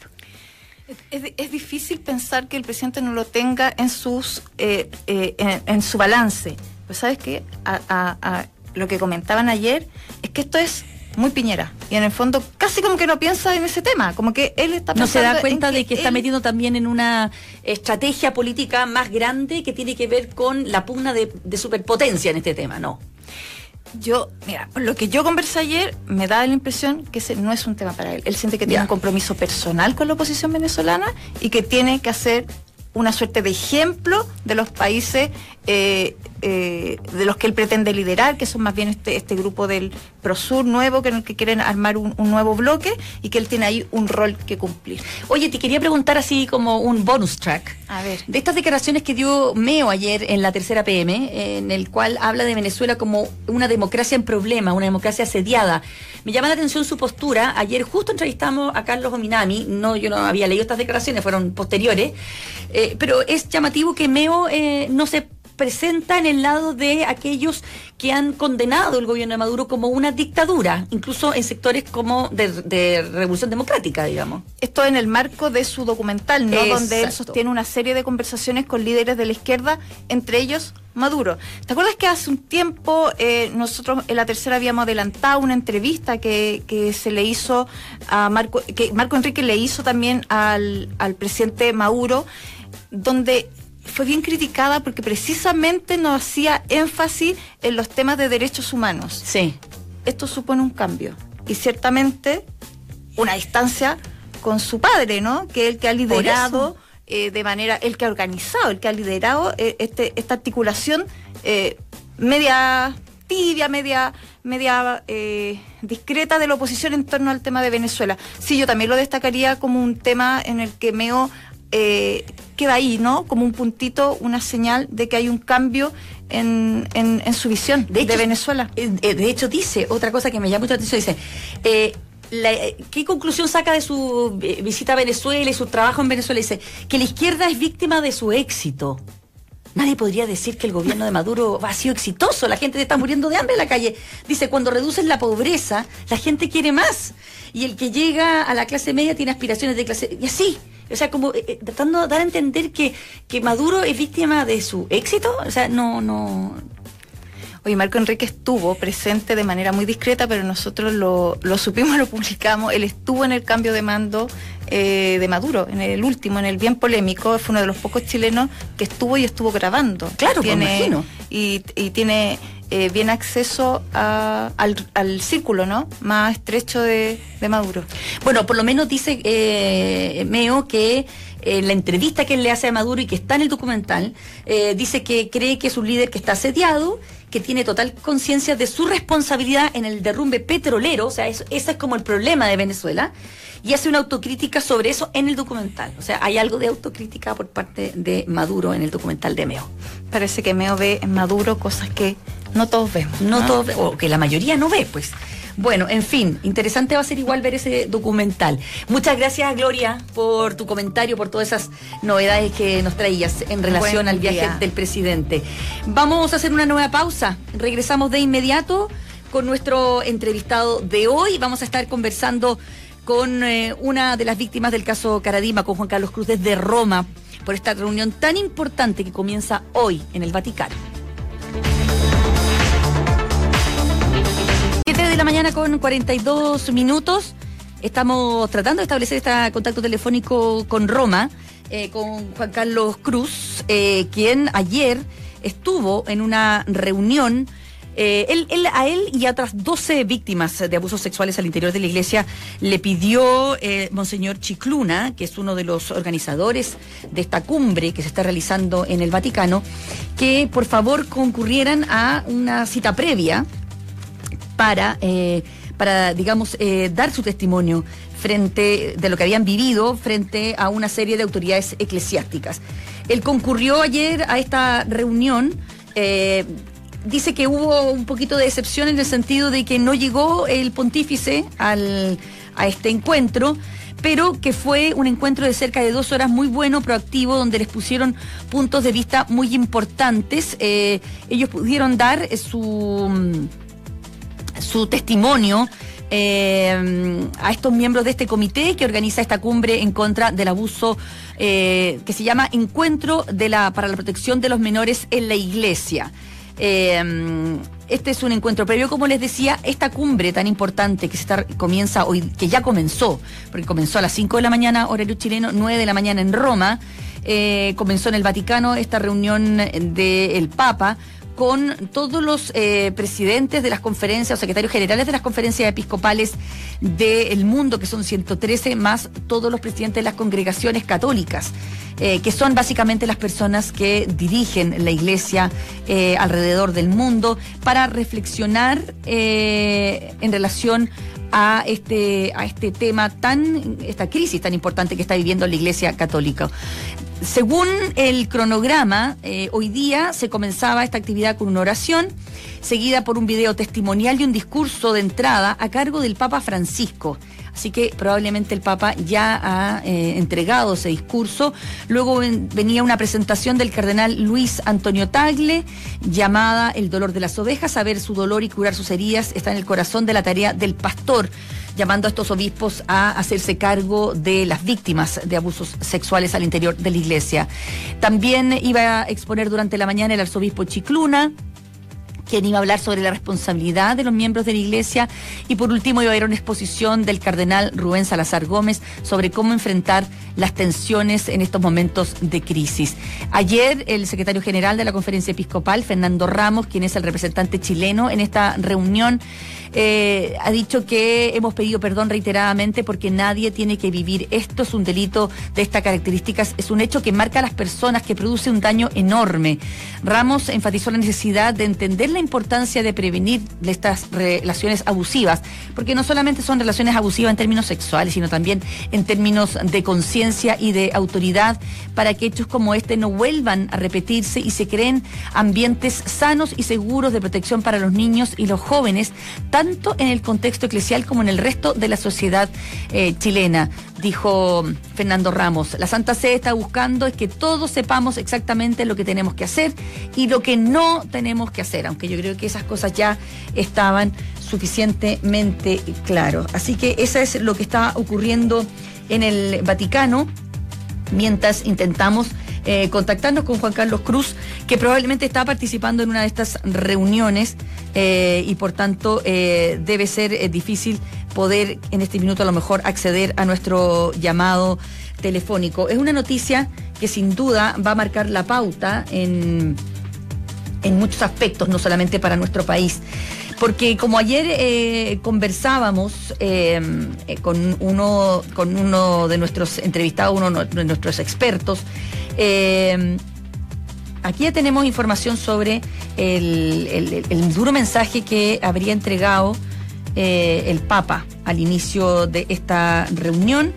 Es difícil pensar que el presidente no lo tenga en sus en su balance. Pues sabes qué, lo que comentaban ayer es que esto es muy Piñera y en el fondo casi como que no piensa en ese tema, como que él está no pensando se da cuenta en de que está él- metiendo también en una estrategia política más grande que tiene que ver con la pugna de superpotencia en este tema, ¿no? Mira, por lo que yo conversé ayer, me da la impresión que ese no es un tema para él. Él siente que tiene Ya. un compromiso personal con la oposición venezolana y que tiene que hacer una suerte de ejemplo de los países de los que él pretende liderar, que son más bien este grupo del Prosur nuevo, que quieren armar un nuevo bloque y que él tiene ahí un rol que cumplir. Oye, te quería preguntar así como un bonus track. A ver. De estas declaraciones que dio Meo ayer en la tercera PM, en el cual habla de Venezuela como una democracia en problema, una democracia asediada. Me llama la atención su postura. Ayer justo entrevistamos a Carlos Ominami. Yo no había leído estas declaraciones, fueron posteriores. Pero es llamativo que Meo no se presenta en el lado de aquellos que han condenado el gobierno de Maduro como una dictadura, incluso en sectores como de revolución democrática, digamos. Esto en el marco de su documental, ¿no? Exacto. Donde él sostiene una serie de conversaciones con líderes de la izquierda, entre ellos Maduro. ¿Te acuerdas que hace un tiempo nosotros en la tercera habíamos adelantado una entrevista que se le hizo a Marco Enrique le hizo también al presidente Maduro, donde fue bien criticada porque precisamente no hacía énfasis en los temas de derechos humanos? Sí. Esto supone un cambio y ciertamente una distancia con su padre, ¿no? Que es el que ha liderado de manera, el que ha organizado, el que ha liderado esta articulación media tibia, media discreta de la oposición en torno al tema de Venezuela. Sí, yo también lo destacaría como un tema en el que Meo queda ahí, ¿no? Como un puntito, una señal de que hay un cambio en su visión de Venezuela. De hecho, dice otra cosa que me llama mucho la atención, dice, ¿qué conclusión saca de su visita a Venezuela y su trabajo en Venezuela? Dice que la izquierda es víctima de su éxito. Nadie podría decir que el gobierno de Maduro ha sido exitoso, la gente está muriendo de hambre en la calle. Dice, cuando reducen la pobreza, la gente quiere más. Y el que llega a la clase media tiene aspiraciones de clase... Y así, o sea, como tratando de dar a entender que Maduro es víctima de su éxito. O sea, no... Oye, Marco Enrique estuvo presente de manera muy discreta, pero nosotros lo supimos, lo publicamos. Él estuvo en el cambio de mando de Maduro, en el último, en el bien polémico. Fue uno de los pocos chilenos que estuvo grabando. Claro, me imagino. Y tiene bien acceso al círculo, ¿no? Más estrecho de Maduro. Bueno, por lo menos dice Meo que en la entrevista que él le hace a Maduro y que está en el documental, dice que cree que es un líder que está asediado, que tiene total conciencia de su responsabilidad en el derrumbe petrolero, o sea, ese es como el problema de Venezuela, y hace una autocrítica sobre eso en el documental. O sea, hay algo de autocrítica por parte de Maduro en el documental de Meo. Parece que Meo ve en Maduro cosas que no todos vemos. No todos, o que la mayoría no ve, pues. Bueno, en fin, interesante va a ser igual ver ese documental. Muchas gracias, Gloria, por tu comentario, por todas esas novedades que nos traías en relación al viaje del presidente. Vamos a hacer una nueva pausa. Regresamos de inmediato con nuestro entrevistado de hoy. Vamos a estar conversando con una de las víctimas del caso Caradima, con Juan Carlos Cruz desde Roma, por esta reunión tan importante que comienza hoy en el Vaticano. 7 de la mañana con 42 minutos. Estamos tratando de establecer este contacto telefónico con Roma, con Juan Carlos Cruz, quien ayer estuvo en una reunión. A él y a otras 12 víctimas de abusos sexuales al interior de la iglesia le pidió Monseñor Chicluna, que es uno de los organizadores de esta cumbre que se está realizando en el Vaticano, que por favor concurrieran a una cita previa para digamos, dar su testimonio frente de lo que habían vivido frente a una serie de autoridades eclesiásticas. Él concurrió ayer a esta reunión. Dice que hubo un poquito de decepción en el sentido de que no llegó el pontífice a este encuentro, pero que fue un encuentro de cerca de 2 horas muy bueno, proactivo, donde les pusieron puntos de vista muy importantes. Ellos pudieron dar su testimonio a estos miembros de este comité que organiza esta cumbre en contra del abuso, que se llama Encuentro para la Protección de los Menores en la Iglesia. Este es un encuentro previo, como les decía, esta cumbre tan importante que comienza hoy, que ya comenzó, porque comenzó a las 5 de la mañana, horario chileno, 9 de la mañana en Roma, comenzó en el Vaticano esta reunión del Papa, con todos los presidentes de las conferencias o secretarios generales de las conferencias episcopales del mundo, que son 113, más todos los presidentes de las congregaciones católicas, que son básicamente las personas que dirigen la iglesia alrededor del mundo, para reflexionar en relación a este tema esta crisis tan importante que está viviendo la Iglesia Católica. Según el cronograma, hoy día se comenzaba esta actividad con una oración, seguida por un video testimonial y un discurso de entrada a cargo del Papa Francisco. Así que probablemente el Papa ya ha entregado ese discurso. Luego venía una presentación del cardenal Luis Antonio Tagle, llamada El dolor de las ovejas. Saber su dolor y curar sus heridas está en el corazón de la tarea del pastor, llamando a estos obispos a hacerse cargo de las víctimas de abusos sexuales al interior de la iglesia. También iba a exponer durante la mañana el arzobispo Chicluna, quien iba a hablar sobre la responsabilidad de los miembros de la iglesia, y por último iba a haber una exposición del cardenal Rubén Salazar Gómez sobre cómo enfrentar las tensiones en estos momentos de crisis. Ayer el secretario general de la Conferencia Episcopal, Fernando Ramos, quien es el representante chileno en esta reunión, ha dicho que hemos pedido perdón reiteradamente porque nadie tiene que vivir esto. Es un delito de estas características, es un hecho que marca a las personas, que produce un daño enorme. Ramos enfatizó la necesidad de entender la importancia de prevenir estas relaciones abusivas, porque no solamente son relaciones abusivas en términos sexuales, sino también en términos de conciencia y de autoridad, para que hechos como este no vuelvan a repetirse y se creen ambientes sanos y seguros de protección para los niños y los jóvenes, tanto en el contexto eclesial como en el resto de la sociedad chilena, dijo Fernando Ramos. La Santa Sede está buscando es que todos sepamos exactamente lo que tenemos que hacer y lo que no tenemos que hacer, aunque yo creo que esas cosas ya estaban suficientemente claras. Así que eso es lo que está ocurriendo en el Vaticano, mientras intentamos contactarnos con Juan Carlos Cruz, que probablemente está participando en una de estas reuniones y por tanto debe ser difícil poder en este minuto a lo mejor acceder a nuestro llamado telefónico. Es una noticia que sin duda va a marcar la pauta en muchos aspectos, no solamente para nuestro país. porque como ayer conversábamos con uno de nuestros entrevistados, uno de nuestros expertos, aquí ya tenemos información sobre el duro mensaje que habría entregado el Papa al inicio de esta reunión.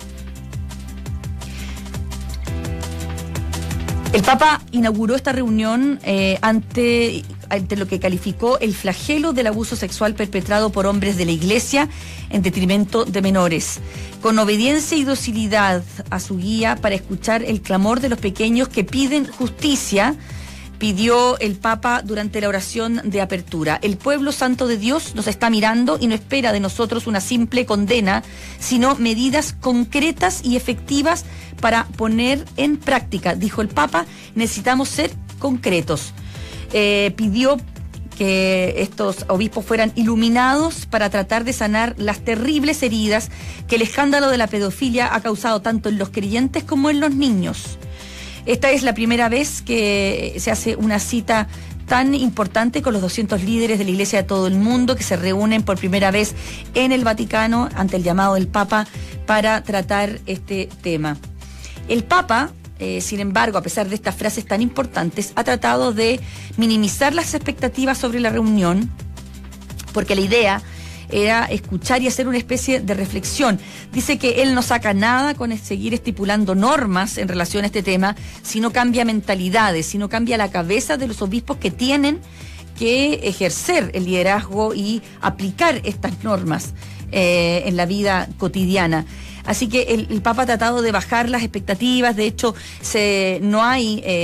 El Papa inauguró esta reunión ante lo que calificó el flagelo del abuso sexual perpetrado por hombres de la Iglesia en detrimento de menores. Con obediencia y docilidad a su guía para escuchar el clamor de los pequeños que piden justicia, pidió el Papa durante la oración de apertura. El pueblo santo de Dios nos está mirando y no espera de nosotros una simple condena, sino medidas concretas y efectivas para poner en práctica. Dijo el Papa, necesitamos ser concretos. Pidió que estos obispos fueran iluminados para tratar de sanar las terribles heridas que el escándalo de la pedofilia ha causado tanto en los creyentes como en los niños. Esta es la primera vez que se hace una cita tan importante con los 200 líderes de la Iglesia de todo el mundo que se reúnen por primera vez en el Vaticano ante el llamado del Papa para tratar este tema. El Papa, sin embargo, a pesar de estas frases tan importantes, ha tratado de minimizar las expectativas sobre la reunión, porque la idea era escuchar y hacer una especie de reflexión. Dice que él no saca nada con seguir estipulando normas en relación a este tema, si no cambia mentalidades, si no cambia la cabeza de los obispos que tienen que ejercer el liderazgo y aplicar estas normas en la vida cotidiana. Así que el Papa ha tratado de bajar las expectativas. De hecho, no va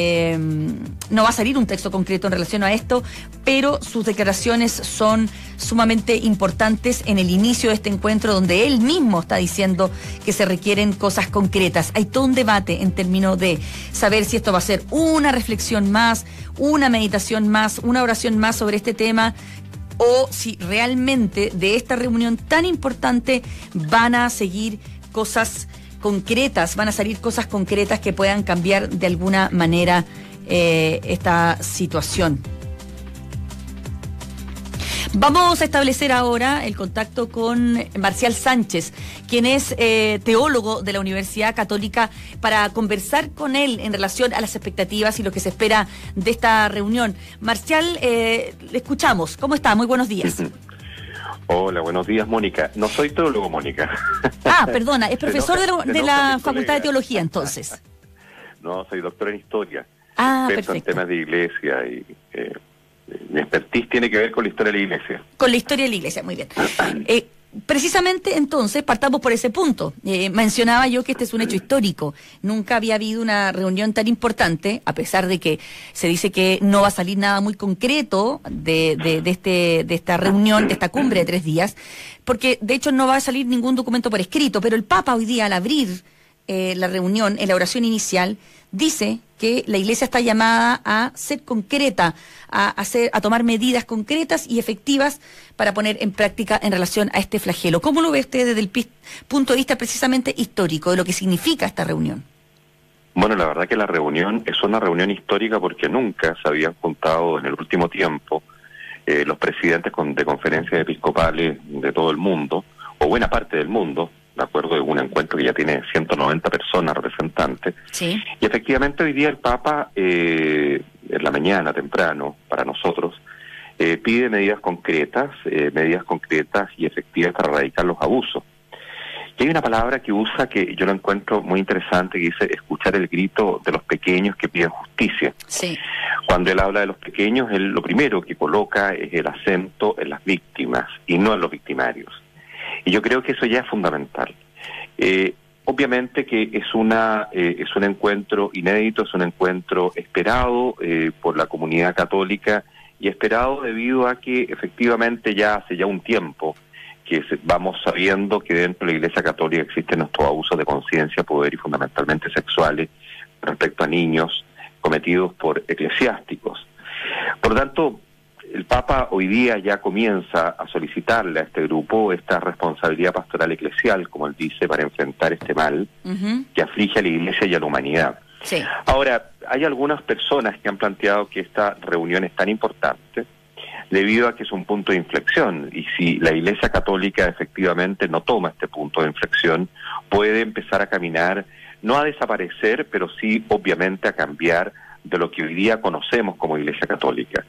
a salir un texto concreto en relación a esto, pero sus declaraciones son sumamente importantes en el inicio de este encuentro, donde él mismo está diciendo que se requieren cosas concretas. Hay todo un debate en términos de saber si esto va a ser una reflexión más, una meditación más, una oración más sobre este tema, o si realmente de esta reunión tan importante van a seguir cosas concretas, van a salir cosas concretas que puedan cambiar de alguna manera esta situación. Vamos a establecer ahora el contacto con Marcial Sánchez, quien es teólogo de la Universidad Católica, para conversar con él en relación a las expectativas y lo que se espera de esta reunión. Marcial, le escuchamos. ¿Cómo está? Muy buenos días. Hola, buenos días, Mónica. No soy teólogo, Mónica. Ah, perdona, es profesor de la Facultad de Teología, entonces. No, soy doctor en Historia. Ah, perfecto. En temas de iglesia y mi expertise tiene que ver con la historia de la iglesia. Con la historia de la iglesia, muy bien. Precisamente entonces partamos por ese punto. Mencionaba yo que este es un hecho histórico. Nunca había habido una reunión tan importante, a pesar de que se dice que no va a salir nada muy concreto de esta reunión, de esta cumbre de 3 días, porque de hecho no va a salir ningún documento por escrito, pero el Papa hoy día, al abrir la reunión, en la oración inicial, dice que la Iglesia está llamada a ser concreta, a tomar medidas concretas y efectivas para poner en práctica en relación a este flagelo. ¿Cómo lo ve usted desde el punto de vista precisamente histórico de lo que significa esta reunión? Bueno, la verdad que la reunión es una reunión histórica porque nunca se habían juntado en el último tiempo los presidentes de conferencias episcopales de todo el mundo, o buena parte del mundo, de acuerdo de un encuentro que ya tiene 190 personas representantes. Sí. Y efectivamente hoy día el Papa, en la mañana temprano, para nosotros, pide medidas concretas y efectivas para erradicar los abusos. Y hay una palabra que usa que yo lo encuentro muy interesante, que dice escuchar el grito de los pequeños que piden justicia. Sí. Cuando él habla de los pequeños, él lo primero que coloca es el acento en las víctimas y no en los victimarios. Y yo creo que eso ya es fundamental. Obviamente que es un encuentro inédito, es un encuentro esperado por la comunidad católica y esperado debido a que efectivamente ya hace ya un tiempo que vamos sabiendo que dentro de la Iglesia Católica existen estos abusos de conciencia, poder y fundamentalmente sexuales respecto a niños cometidos por eclesiásticos. Por lo tanto, el Papa hoy día ya comienza a solicitarle a este grupo esta responsabilidad pastoral eclesial, como él dice, para enfrentar este mal que aflige a la Iglesia y a la humanidad. Sí. Ahora, hay algunas personas que han planteado que esta reunión es tan importante debido a que es un punto de inflexión, y si la Iglesia Católica efectivamente no toma este punto de inflexión, puede empezar a caminar, no a desaparecer, pero sí obviamente a cambiar de lo que hoy día conocemos como Iglesia Católica.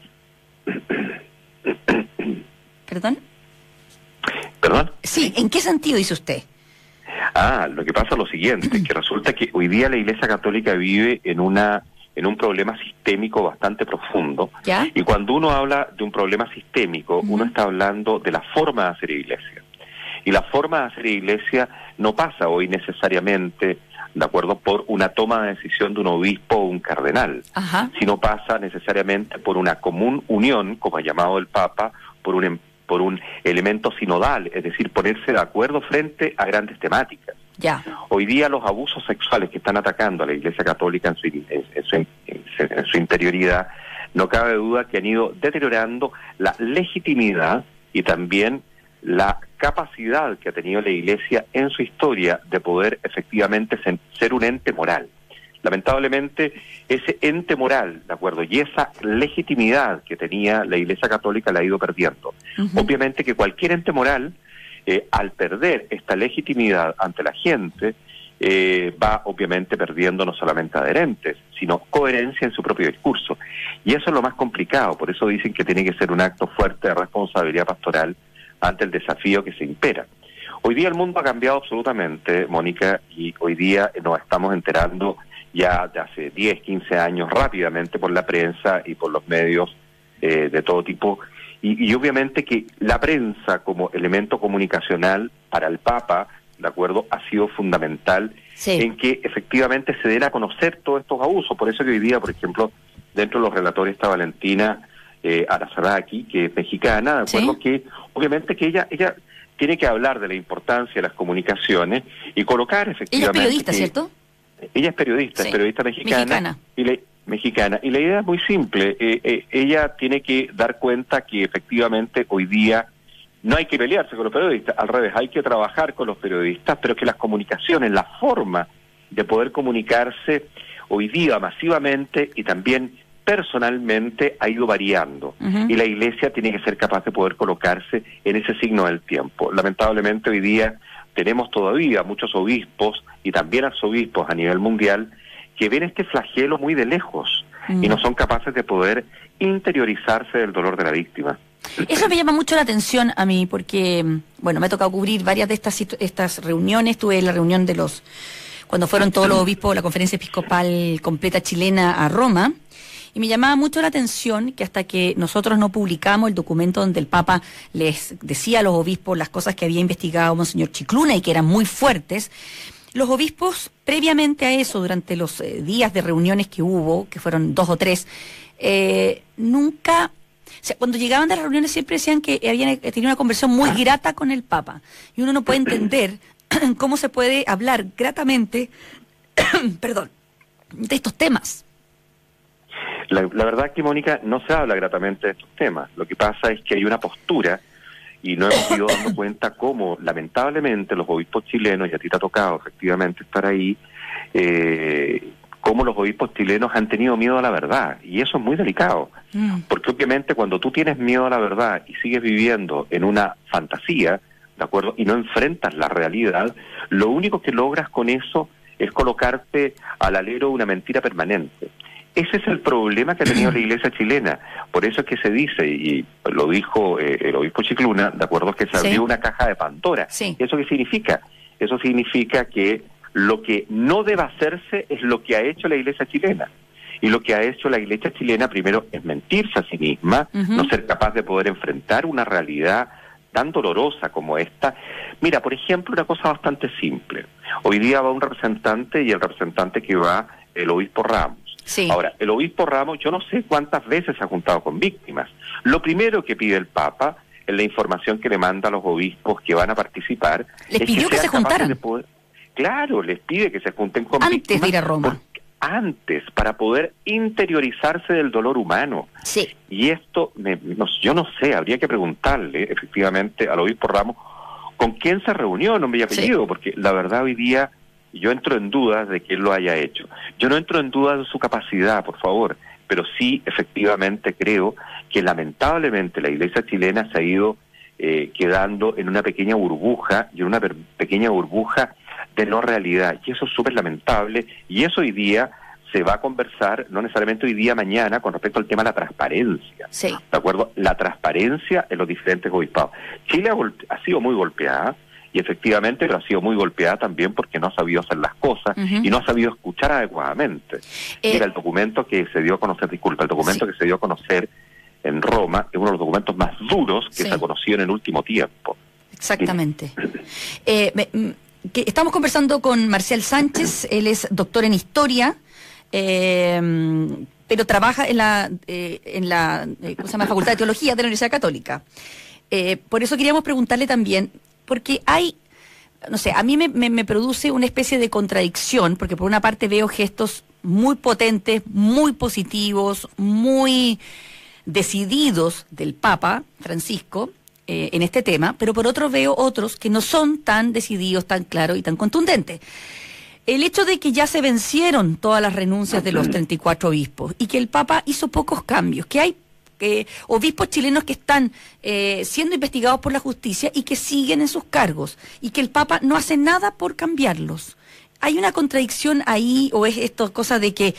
¿Perdón? ¿Perdón? Sí, ¿en qué sentido dice usted? Lo que pasa es lo siguiente, que resulta que hoy día la Iglesia Católica vive en un problema sistémico bastante profundo. ¿Ya? Y cuando uno habla de un problema sistémico, uno está hablando de la forma de hacer iglesia. Y la forma de hacer iglesia no pasa hoy necesariamente, de acuerdo, por una toma de decisión de un obispo o un cardenal, Ajá. sino pasa necesariamente por una común unión, como ha llamado el Papa, por un elemento sinodal, es decir, ponerse de acuerdo frente a grandes temáticas. Ya. Hoy día los abusos sexuales que están atacando a la Iglesia Católica en su interioridad, no cabe duda que han ido deteriorando la legitimidad y también la capacidad que ha tenido la Iglesia en su historia de poder efectivamente ser un ente moral. Lamentablemente, ese ente moral, ¿de acuerdo? Y esa legitimidad que tenía la Iglesia Católica la ha ido perdiendo. Obviamente que cualquier ente moral, al perder esta legitimidad ante la gente, va obviamente perdiendo no solamente adherentes, sino coherencia en su propio discurso. Y eso es lo más complicado, por eso dicen que tiene que ser un acto fuerte de responsabilidad pastoral ante el desafío que se impera. Hoy día el mundo ha cambiado absolutamente, Mónica, y hoy día nos estamos enterando ya de hace 10, 15 años rápidamente por la prensa y por los medios de todo tipo. Y obviamente que la prensa como elemento comunicacional para el Papa, ¿de acuerdo?, ha sido fundamental en que efectivamente se den a conocer todos estos abusos. Por eso que hoy día, por ejemplo, dentro de los relatores está Valentina Arazaraki, que es mexicana, ¿de acuerdo?, que obviamente que ella tiene que hablar de la importancia de las comunicaciones y colocar efectivamente... Ella es periodista, ¿cierto? Ella es periodista, es periodista mexicana. Mexicana. Y la idea es muy simple. Ella tiene que dar cuenta que efectivamente hoy día no hay que pelearse con los periodistas, al revés, hay que trabajar con los periodistas, pero que las comunicaciones, la forma de poder comunicarse hoy día masivamente y también personalmente ha ido variando. Y la Iglesia tiene que ser capaz de poder colocarse en ese signo del tiempo. Lamentablemente hoy día tenemos todavía muchos obispos y también arzobispos a nivel mundial que ven este flagelo muy de lejos y no son capaces de poder interiorizarse del dolor de la víctima. Eso me llama mucho la atención a mí porque, bueno, me ha tocado cubrir varias de estas reuniones. Tuve la reunión cuando fueron todos los obispos, la conferencia episcopal completa chilena a Roma. Y me llamaba mucho la atención que hasta que nosotros no publicamos el documento donde el Papa les decía a los obispos las cosas que había investigado Monseñor Chicluna y que eran muy fuertes, los obispos previamente a eso, durante los días de reuniones que hubo, que fueron 2 o 3, nunca... O sea, cuando llegaban de las reuniones siempre decían que habían tenido una conversación muy grata con el Papa. Y uno no puede entender cómo se puede hablar gratamente, perdón, de estos temas. La verdad que, Mónica, no se habla gratamente de estos temas. Lo que pasa es que hay una postura y no hemos ido dando cuenta cómo, lamentablemente, los obispos chilenos, y a ti te ha tocado efectivamente estar ahí, cómo los obispos chilenos han tenido miedo a la verdad. Y eso es muy delicado, porque obviamente cuando tú tienes miedo a la verdad y sigues viviendo en una fantasía, ¿de acuerdo?, y no enfrentas la realidad, lo único que logras con eso es colocarte al alero de una mentira permanente. Ese es el problema que ha tenido la Iglesia chilena. Por eso es que se dice, y lo dijo el obispo Chicluna, de acuerdo, que se abrió una caja de Pandora. ¿Eso qué significa? Eso significa que lo que no debe hacerse es lo que ha hecho la Iglesia chilena. Y lo que ha hecho la Iglesia chilena primero es mentirse a sí misma, no ser capaz de poder enfrentar una realidad tan dolorosa como esta. Mira, por ejemplo, una cosa bastante simple. Hoy día va un representante y el representante que va, el obispo Ramos. Ahora, el obispo Ramos, yo no sé cuántas veces se ha juntado con víctimas. Lo primero que pide el Papa en la información que le manda a los obispos que van a participar... Les pidió que se juntaran. Claro, les pide que se junten con víctimas. Antes de ir a Roma. Antes, para poder interiorizarse del dolor humano. Y esto, yo no sé, habría que preguntarle efectivamente al obispo Ramos con quién se reunió, nombre y apellido, porque la verdad hoy día... Yo entro en dudas de que él lo haya hecho. Yo no entro en dudas de su capacidad, por favor. pero sí efectivamente creo que lamentablemente la Iglesia chilena se ha ido quedando en una pequeña burbuja, y en una pequeña burbuja de no realidad, y eso es súper lamentable, y eso hoy día se va a conversar, no necesariamente hoy día, mañana, con respecto al tema de la transparencia. Sí. ¿De acuerdo? La transparencia en los diferentes obispados. Chile ha sido muy golpeada, y efectivamente, pero ha sido muy golpeada también porque no ha sabido hacer las cosas y no ha sabido escuchar adecuadamente. Mira, el documento que se dio a conocer, el documento que se dio a conocer en Roma es uno de los documentos más duros que se ha conocido en el último tiempo. Exactamente. Estamos conversando con Marcial Sánchez, él es doctor en Historia, pero trabaja en la ¿cómo se llama? Facultad de Teología de la Universidad Católica. Por eso queríamos preguntarle también, porque hay, no sé, a mí me produce una especie de contradicción, porque por una parte veo gestos muy potentes, muy positivos, muy decididos del Papa Francisco en este tema, pero por otro veo otros que no son tan decididos, tan claros y tan contundentes. El hecho de que ya se vencieron todas las renuncias de los 34 obispos y que el Papa hizo pocos cambios, que hay obispos chilenos que están siendo investigados por la justicia y que siguen en sus cargos, y que el Papa no hace nada por cambiarlos. ¿Hay una contradicción ahí, o es esto cosa de que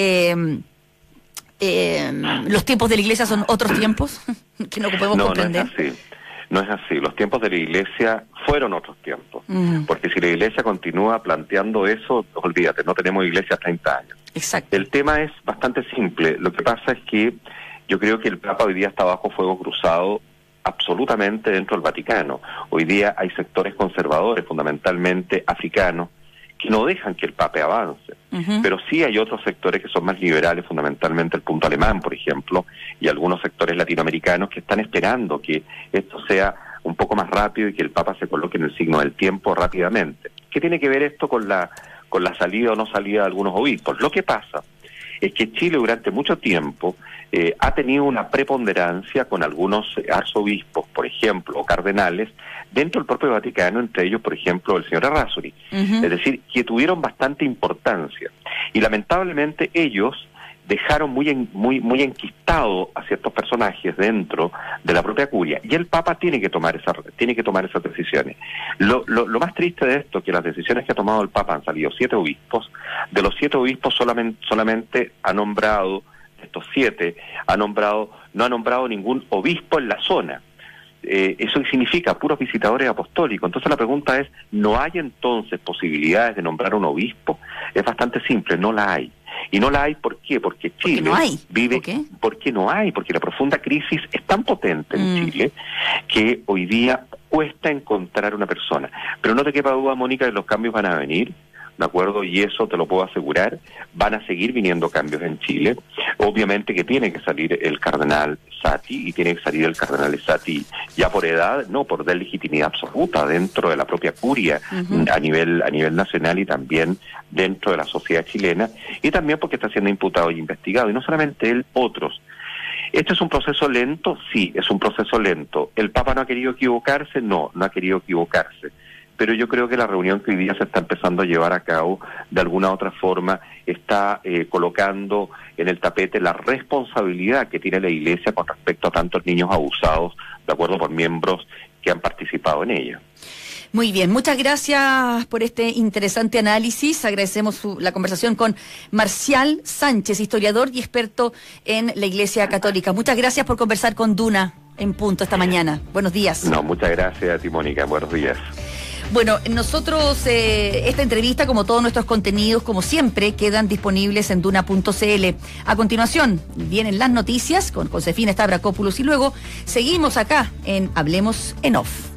los tiempos de la Iglesia son otros tiempos que no podemos comprender? No es así. Los tiempos de la Iglesia fueron otros tiempos. Porque si la Iglesia continúa planteando eso, olvídate, no tenemos Iglesia 30 años. Exacto. El tema es bastante simple. Lo que pasa es que yo creo que el Papa hoy día está bajo fuego cruzado absolutamente dentro del Vaticano. Hoy día hay sectores conservadores, fundamentalmente africanos, que no dejan que el Papa avance. Pero sí hay otros sectores que son más liberales, fundamentalmente el punto alemán, por ejemplo, y algunos sectores latinoamericanos que están esperando que esto sea un poco más rápido y que el Papa se coloque en el signo del tiempo rápidamente. ¿Qué tiene que ver esto con la salida o no salida de algunos obispos? Lo que pasa es que Chile durante mucho tiempo ha tenido una preponderancia con algunos arzobispos, por ejemplo, o cardenales, dentro del propio Vaticano, entre ellos, por ejemplo, el señor Errázuriz. Es decir, que tuvieron bastante importancia. Y lamentablemente ellos dejaron muy enquistado a ciertos personajes dentro de la propia curia, y el Papa tiene que tomar esas decisiones. Lo más triste de esto es que las decisiones que ha tomado el Papa han salido 7 obispos. De los 7 obispos solamente ha nombrado, estos 7, no ha nombrado ningún obispo en la zona. Eso significa puros visitadores apostólicos. Entonces la pregunta es, ¿no hay entonces posibilidades de nombrar un obispo? Es bastante simple, no la hay. Y no la hay, ¿por qué? Porque Chile vive... ¿Por qué no hay? Porque la profunda crisis es tan potente en Chile que hoy día cuesta encontrar una persona. Pero no te quepa duda, Mónica, que los cambios van a venir, ¿de acuerdo? Y eso te lo puedo asegurar. Van a seguir viniendo cambios en Chile. Obviamente que tiene que salir el cardenal Sati, y tiene que salir el cardenal Sati ya por edad, no por legitimidad absoluta dentro de la propia curia a nivel nacional, y también dentro de la sociedad chilena, y también porque está siendo imputado y investigado, y no solamente él, otros. ¿Este es un proceso lento? Sí, es un proceso lento. ¿El Papa no ha querido equivocarse? No ha querido equivocarse. Pero yo creo que la reunión que hoy día se está empezando a llevar a cabo, de alguna u otra forma, está colocando en el tapete la responsabilidad que tiene la Iglesia con respecto a tantos niños abusados, de acuerdo por miembros que han participado en ella. Muy bien, muchas gracias por este interesante análisis. Agradecemos la conversación con Marcial Sánchez, historiador y experto en la Iglesia Católica. Muchas gracias por conversar con Duna en Punto esta mañana. Buenos días. No, muchas gracias a ti, Mónica. Buenos días. Bueno, nosotros esta entrevista, como todos nuestros contenidos, como siempre, quedan disponibles en duna.cl. A continuación vienen las noticias con Josefina Stavrakopoulos, y luego seguimos acá en Hablemos en Off.